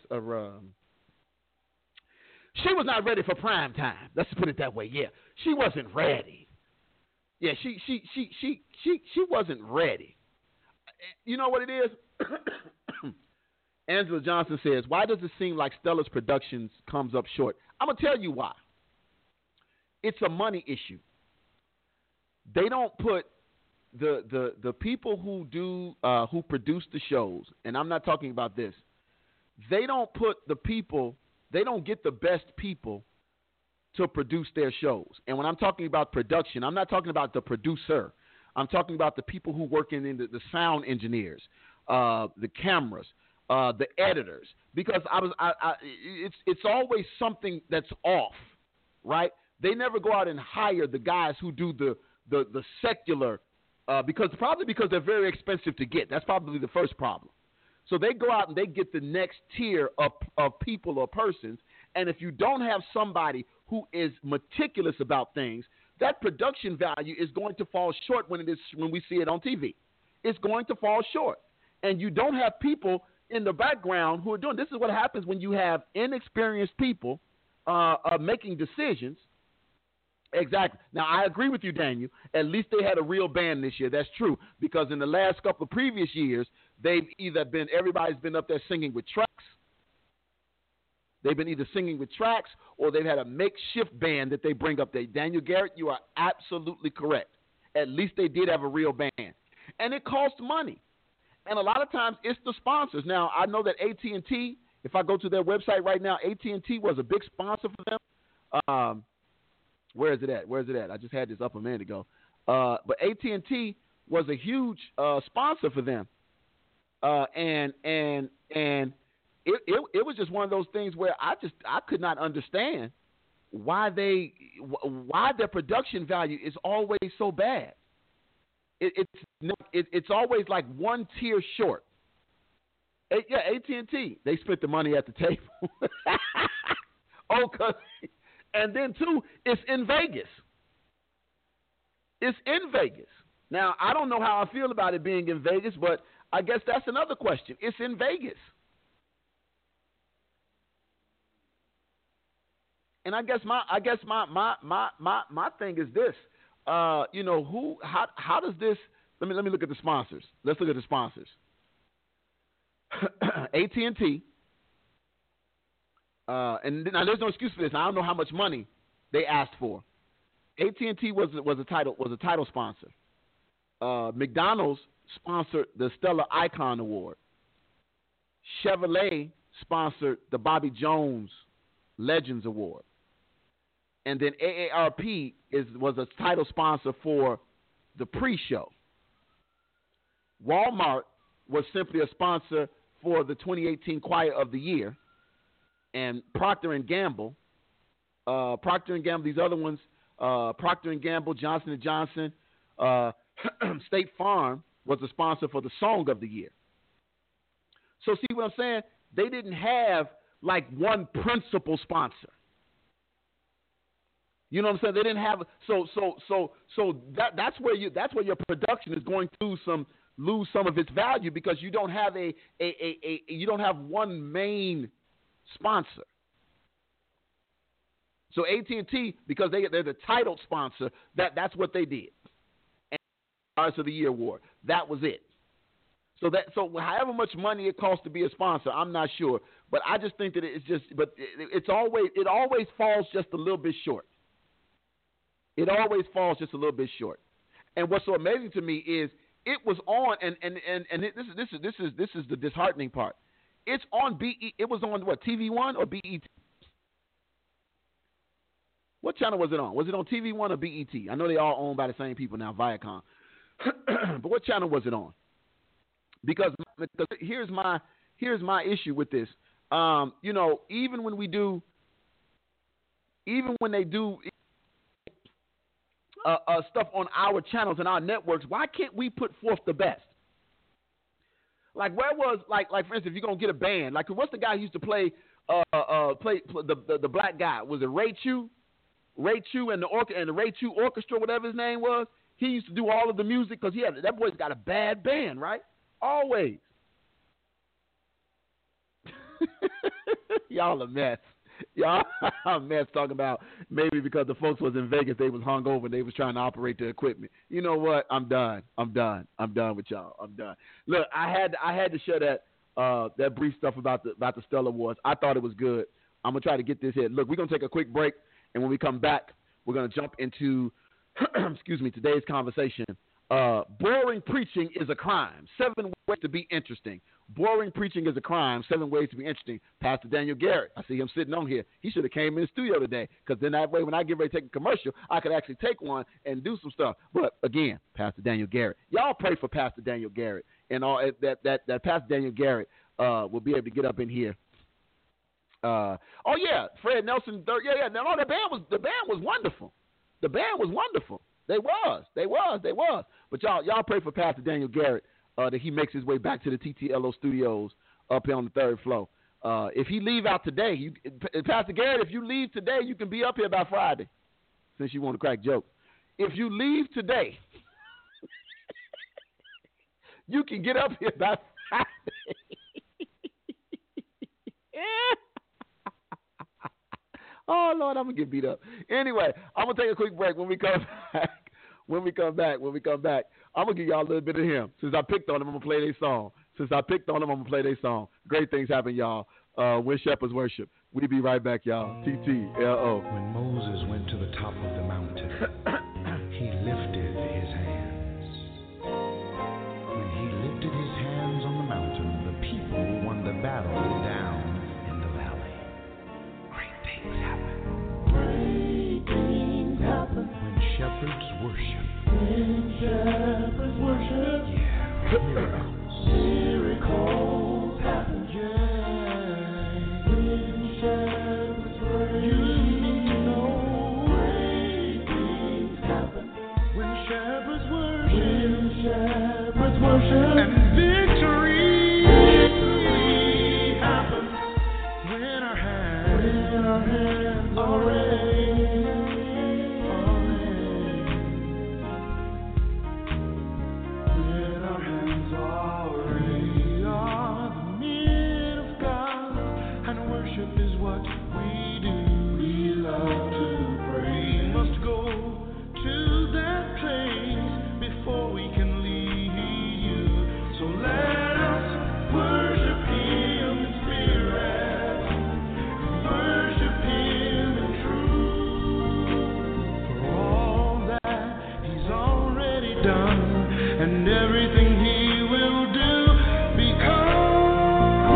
She was not ready for prime time. Let's put it that way. Yeah. She wasn't ready. Yeah, she wasn't ready. You know what it is? Angela Johnson says, why does it seem like Stella's Productions comes up short? I'm going to tell you why. It's a money issue. They don't put the people who produce the shows, and I'm not talking about this. They don't get the best people to produce their shows. And when I'm talking about production, I'm not talking about the producer. I'm talking about the people who work in the sound engineers, the cameras, the editors. Because it's always something that's off, right? They never go out and hire the guys who do the secular, because they're very expensive to get. That's probably the first problem. So they go out and they get the next tier of people or persons. And if you don't have somebody who is meticulous about things, that production value is going to fall short when we see it on TV. It's going to fall short. And you don't have people in the background who are doing this. Is what happens when you have inexperienced people making decisions. Exactly. Now, I agree with you, Daniel. At least they had a real band this year. That's true. Because in the last couple of previous years, everybody's been up there singing with tracks. They've been either singing with tracks or they've had a makeshift band that they bring up there. Daniel Garrett, you are absolutely correct. At least they did have a real band. And it costs money. And a lot of times it's the sponsors. Now, I know that AT&T, if I go to their website right now, AT&T was a big sponsor for them. Where is it at? I just had this up a minute ago. But AT&T was a huge sponsor for them. And it was just one of those things where I could not understand why their production value is always so bad. It's always like one tier short. AT&T, they spent the money at the table. And then too, it's in Vegas. It's in Vegas. Now, I don't know how I feel about it being in Vegas, but I guess that's another question. It's in Vegas. And I guess my thing is this. How does this? Let me look at the sponsors. Let's look at the sponsors. AT&T. And now there's no excuse for this. I don't know how much money they asked for. AT&T was a title sponsor. McDonald's sponsored the Stellar Icon Award. Chevrolet sponsored the Bobby Jones Legends Award. And then AARP was a title sponsor for the pre-show. Walmart was simply a sponsor for the 2018 Choir of the Year. And Procter & Gamble, these other ones, Procter & Gamble, Johnson & Johnson, State Farm was a sponsor for the Song of the Year. So see what I'm saying? They didn't have like one principal sponsor. You know what I'm saying? They didn't have that's where your production is going to lose some of its value because you don't have you don't have one main sponsor. So AT&T, because they're the title sponsor, that's what they did. Artist of the Year award. That was it. So however much money it costs to be a sponsor, I'm not sure, but I just think that it always falls just a little bit short. It always falls just a little bit short. And what's so amazing to me is it was on, and this is the disheartening part. It's on BET. It was on what, TV One or BET? What channel was it on? Was it on TV One or BET? I know they all owned by the same people now, Viacom. But what channel was it on? Because here's my issue with this. Even when they do stuff on our channels and our networks, why can't we put forth the best? Like, where was like for instance, if you're gonna get a band, like what's the guy who used to play the black guy? Was it Ray Chu? Ray Chu and the Ray Chu Orchestra, whatever his name was. He used to do all of the music because that boy's got a bad band, right? Always. Y'all a mess. Y'all a mess talking about maybe because the folks was in Vegas, they was hungover and they was trying to operate the equipment. You know what? I'm done with y'all. I'm done. Look, I had to share that brief stuff about the Stellar Awards. I thought it was good. I'm gonna try to get this here. Look, we're gonna take a quick break, and when we come back, we're gonna jump into today's conversation. Boring preaching is a crime. 7 ways to be interesting. Boring preaching is a crime. 7 ways to be interesting. Pastor Daniel Garrett. I see him sitting on here. He should have came in the studio today, because then that way when I get ready to take a commercial, I could actually take one and do some stuff. But again, Pastor Daniel Garrett. Y'all pray for Pastor Daniel Garrett and all that Pastor Daniel Garrett will be able to get up in here. Fred Nelson. Yeah. No, the band was wonderful. The band was wonderful. They was. But y'all pray for Pastor Daniel Garrett that he makes his way back to the TTLO studios up here on the 3rd floor. If he leave out today, Pastor Garrett, if you leave today, you can be up here by Friday, since you want to crack jokes. If you leave today, you can get up here by Friday. Oh, Lord, I'm going to get beat up. Anyway, I'm going to take a quick break. When we come back, I'm going to give y'all a little bit of him. Since I picked on him, I'm going to play their song. Great things happen, y'all. When Shepherds Worship. We be right back, y'all. TTLO. When Moses went to the top of the mountain, he lifted his hands. When he lifted his hands on the mountain, the people won the battle down in the valley. Great things happen. Great things happen. When shepherds worship. When shepherds worship. Yeah, Miracles happen. Yeah. When shepherds worship. You know great things happen. when shepherds worship. When shepherds worship. And victory happens. when our hands are raised. When our hands are raised. We are the men of God, and worship is what we do. We love to pray. We must go to that place before we can leave you. So let us worship Him in spirit, worship Him in truth. For all that He's already done and everything He will do, because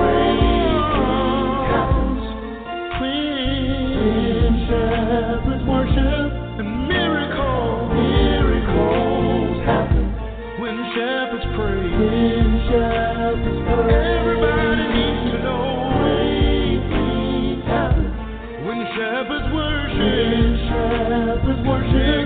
When shepherds worship. and miracles Miracles happen. when shepherds pray. When shepherds pray. Everybody needs to know Great things happen. when shepherds When worship. shepherds worship.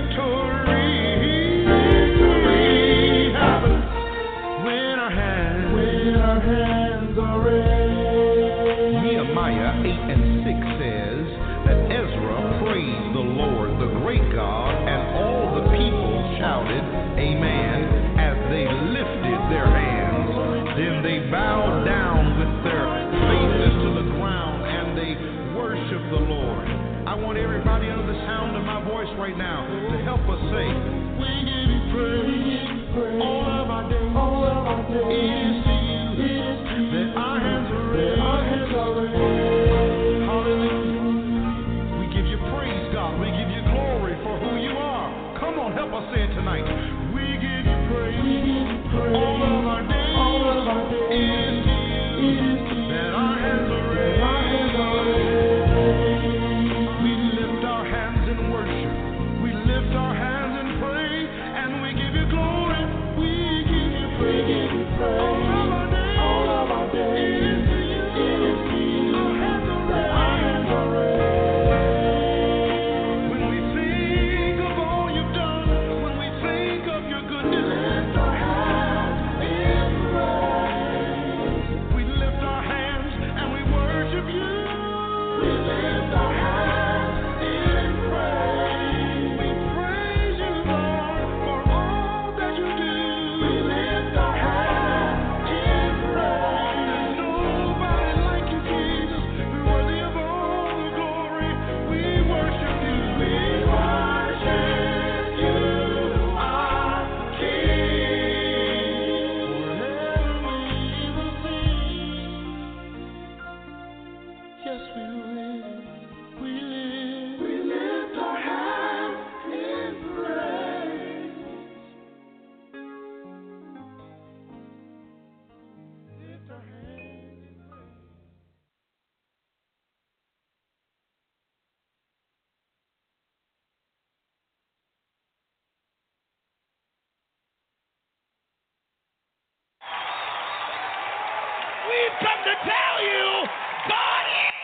Victory happens when our hands are raised. Nehemiah 8:6 says that Ezra praised the Lord, the great God, and all the people shouted, Amen, as they lifted their hands. Then they bowed down with their faces to the ground and they worshiped the Lord. I want everybody under the sound of my voice right now to help us say, we give you praise. We've come to tell you, God is.